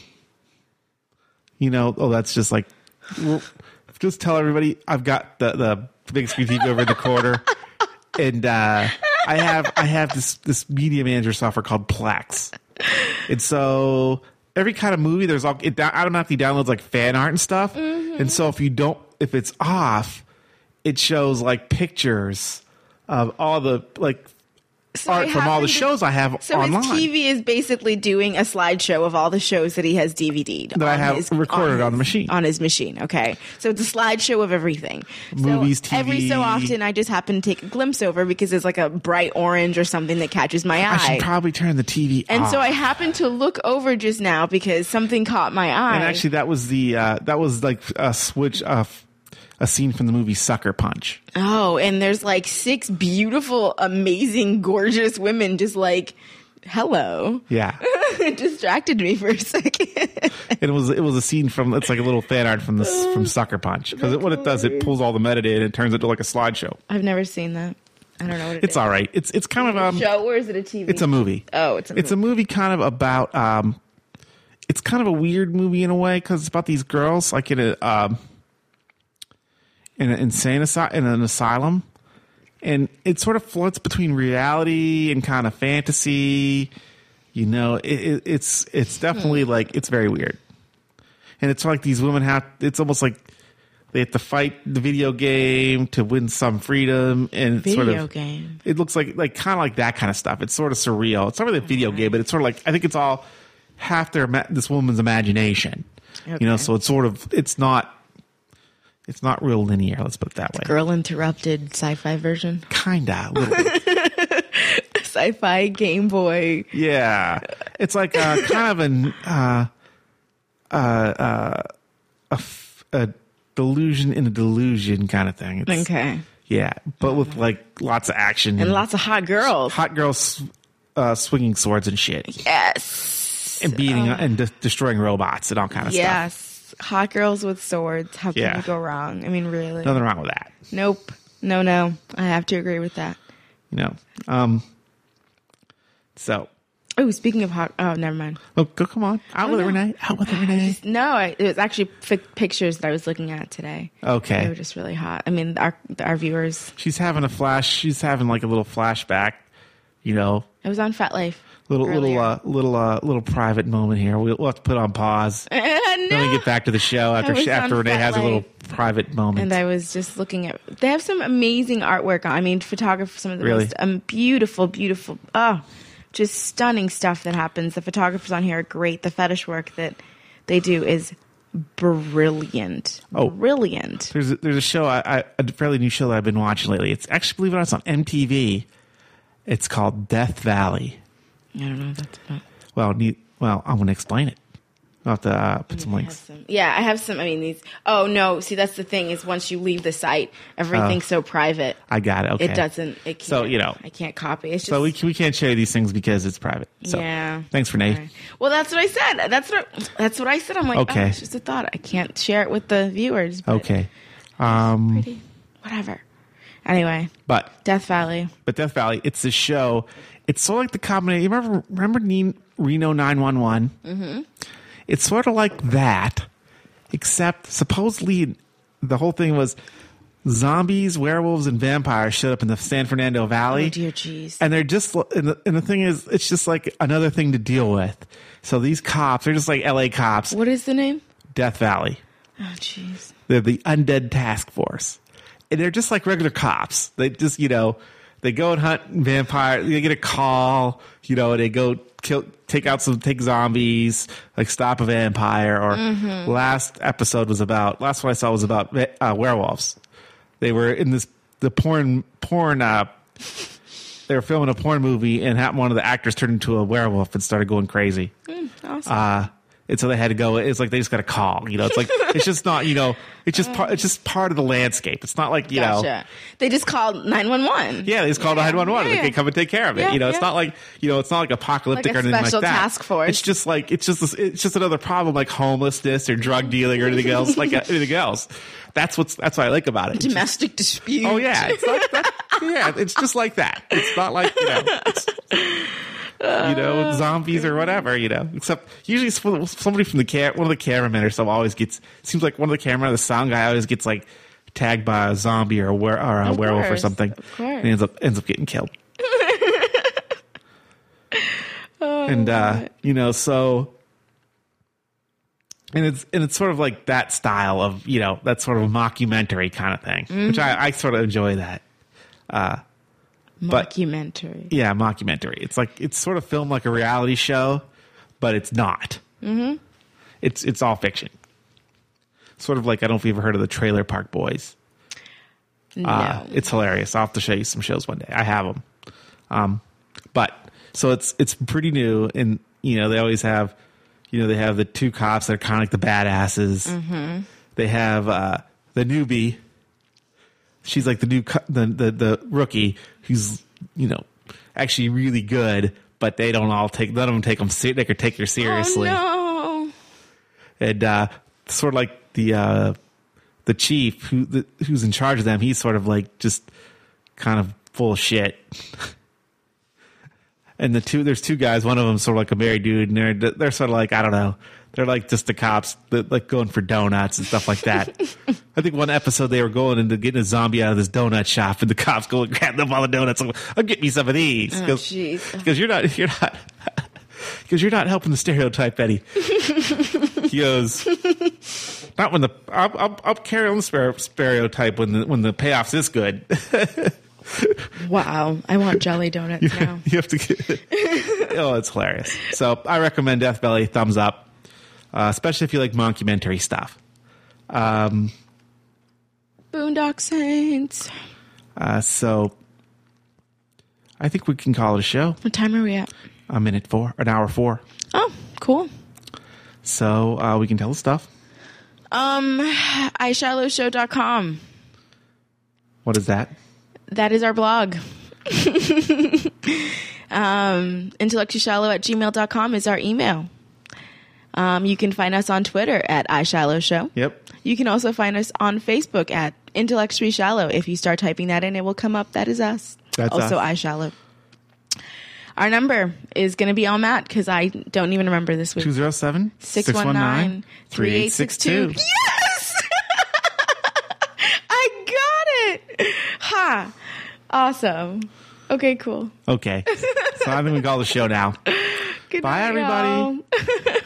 you know, oh, that's just like, well, just tell everybody I've got the, the big screen T V over in the corner, and uh, I have I have this this media manager software called Plex, and so every kind of movie there's all it automatically downloads like fan art and stuff, mm-hmm. and so if you don't if it's off, it shows like pictures of all the like. So art from all the to, shows I have so online. So his T V is basically doing a slideshow of all the shows that he has D V D'd. That I have his, recorded on, his, on the machine. On his machine, okay. So it's a slideshow of everything. Movies, so T V. Every so often I just happen to take a glimpse over because there's like a bright orange or something that catches my eye. I should probably turn the T V and off. So I happened to look over just now because something caught my eye. And actually that was the, uh, that was like a switch of a scene from the movie Sucker Punch. Oh, and there's like six beautiful, amazing, gorgeous women just like, hello. Yeah. It distracted me for a second. It was it was a scene from, it's like a little fan art from this from Sucker Punch. Because what it does, it pulls all the metadata and it turns it into like a slideshow. I've never seen that. I don't know what it it's is. all right. It's it's kind is of um, a show or is it a T V? It's a movie. Oh, it's a movie. It's a movie kind of about um, it's kind of a weird movie in a way because it's about these girls like in a um, in an insane asylum, in an asylum, and it sort of floats between reality and kind of fantasy. You know, it, it, it's it's definitely like it's very weird. and it's like these women have. It's almost like they have to fight the video game to win some freedom, and it's Video sort of game. it looks like like kind of like that kind of stuff. It's sort of surreal. It's not really a video Okay. game, but it's sort of like I think it's all half their ima- this woman's imagination. You know, Okay. so it's sort of it's not it's not real linear. Let's put it that way. Girl Interrupted sci-fi version. Kinda, a little bit. Sci-fi Game Boy. Yeah, it's like a, kind of an uh, uh, uh, a, f- a delusion in a delusion kind of thing. It's, Okay. Yeah, but with like lots of action And lots of hot girls. hot girls uh, swinging swords and shit, Yes. and beating and de- destroying robots and all kind of stuff. Yes. Hot girls with swords. How can Yeah. you go wrong? I mean, really. Nothing wrong with that. Nope. No, no. I have to agree with that. You know. Um. So, Oh, speaking of hot. Oh, never mind. oh, go come on, out with it, no. Renee. Out with it, Renee. No, I, it was actually fi- pictures that I was looking at today. They Okay. were just really hot. I mean, our our viewers. She's having a flash. She's having like a little flashback. You know, It was on FetLife. little earlier. little uh, little uh, little private moment here. We'll, we'll have to put on pause. Uh, no. Then we get back to the show after I was she, after on Renee has a FetLife. little private moment. And I was just looking at. They have some amazing artwork. I mean, photography. Some of the Really? most um, beautiful, beautiful. Oh, just stunning stuff that happens. The photographers on here are great. The fetish work that they do is brilliant. Oh. Brilliant. There's a, there's a show, I, I, a fairly new show that I've been watching lately. It's actually, believe it or not, it's on M T V. It's called Death Valley. I don't know what that's about. Well, need, well, I'm going to explain it. I'll have to uh, put some I have links. some- yeah, I have some. I mean, these. Oh no! See, that's the thing is once you leave the site, everything's so private. I got it. Okay. It doesn't. It can't, So, you know. I can't copy. It's just. So we, we can't show you these things because it's private. So, Yeah. Thanks, Renee. Okay. Well, that's what I said. That's what. That's what I said. I'm like, Okay. oh, it's just a thought. I can't share it with the viewers. But Okay. Um, Pretty. Whatever. Anyway, but Death Valley. but Death Valley, it's a show. It's sort of like the combination. You remember remember Neen- Reno nine one one? Mm-hmm. It's sort of like that, except supposedly the whole thing was zombies, werewolves, and vampires showed up in the San Fernando Valley. Oh dear, jeez. And they're just, and the, and the thing is, it's just like another thing to deal with. So these cops, they're just like L A cops, What is the name? Death Valley. Oh jeez. They're the Undead Task Force. And they're just like regular cops. They just, you know, they go and hunt vampire. They get a call, you know, they go kill, take out some, take zombies, like stop a vampire. Or last episode was about, last one I saw was about uh, werewolves. They were in this, the porn, porn, uh, they were filming a porn movie and had one of the actors turned into a werewolf and started going crazy. Awesome. Uh, and so they had to go. It's like they just got a call. You know, it's like it's just not. You know, it's just part. It's just part of the landscape. It's not like you know. Gotcha. They just called nine one one. Yeah, they just called nine one one. Yeah, They yeah. can come and take care of it. Yeah, you know, it's yeah. not like you know, it's not like apocalyptic Like a or anything special like that. task force. It's just like it's just this, it's just another problem like homelessness or drug dealing or anything else like anything else. That's what's that's what I like about it. It's just- Domestic dispute. oh yeah, it's like that. Yeah, it's just like that. It's not like you know. It's, you know, zombies or whatever, you know. Except usually it's somebody from the cam, one of the cameramen or so always gets. Seems like one of the camera, the sound guy always gets like tagged by a zombie or a, were, or a Of werewolf or course, something, of course. and he ends up ends up getting killed. and uh, you know, so and it's and it's sort of like that style of you know that sort of mockumentary kind of thing, which I, I sort of enjoy that. but- Mockumentary. Yeah, mockumentary. It's like it's sort of filmed like a reality show, but it's not. Mm-hmm. It's it's all fiction. Sort of like I don't know if you've ever heard of the Trailer Park Boys. No. Uh, it's hilarious. I'll have to show you some shows one day. I have them. Um, but so it's it's pretty new, and you know they always have, you know they have the two cops that are kind of like the badasses. Mm-hmm. They have uh, the newbie. She's like the new co- the, the the rookie who's you know actually really good, but they don't all take none of them take them se- they could take her seriously. Oh, no. And uh, sort of like the uh, the chief who the, who's in charge of them, he's sort of like just kind of full of shit. And the two there's two guys, one of them's sort of like a married dude, and they're they're sort of like I don't know, they're like just the cops that like going for donuts and stuff like that. I think one episode they were going into getting a zombie out of this donut shop, and the cops go and grab them all the donuts. Like, I'll get me some of these Oh, jeez. because you're not you're not because you're not helping the stereotype, Betty. He goes, Not when the I'll, I'll, I'll carry on the spare- stereotype when the when the payoff's this good. Wow, I want jelly donuts now. You have to get. Oh, it's hilarious. So I recommend Death Valley. Thumbs up, uh, especially if you like mockumentary stuff. Um, Boondock Saints. Uh, so I think we can call it a show. What time are we at? A minute four, an hour four. Oh, cool. So uh, we can tell the stuff. Um, i shallow show dot com. What is that? That is our blog. um, intellectuallshallow at gmail dot com is our email. Um, you can find us on Twitter at iShallowShow. Yep. You can also find us on Facebook at Intellectually Shallow. If you start typing that in, it will come up. That is us. That's also us. iShallow. Our number is going to be all Matt because I don't even remember this week. two oh seven, six one nine, three eight six two. Yes! I got it! Ha! Awesome. Okay, cool. Okay. So I think we call the show now. Good Bye, night, everybody. y'all.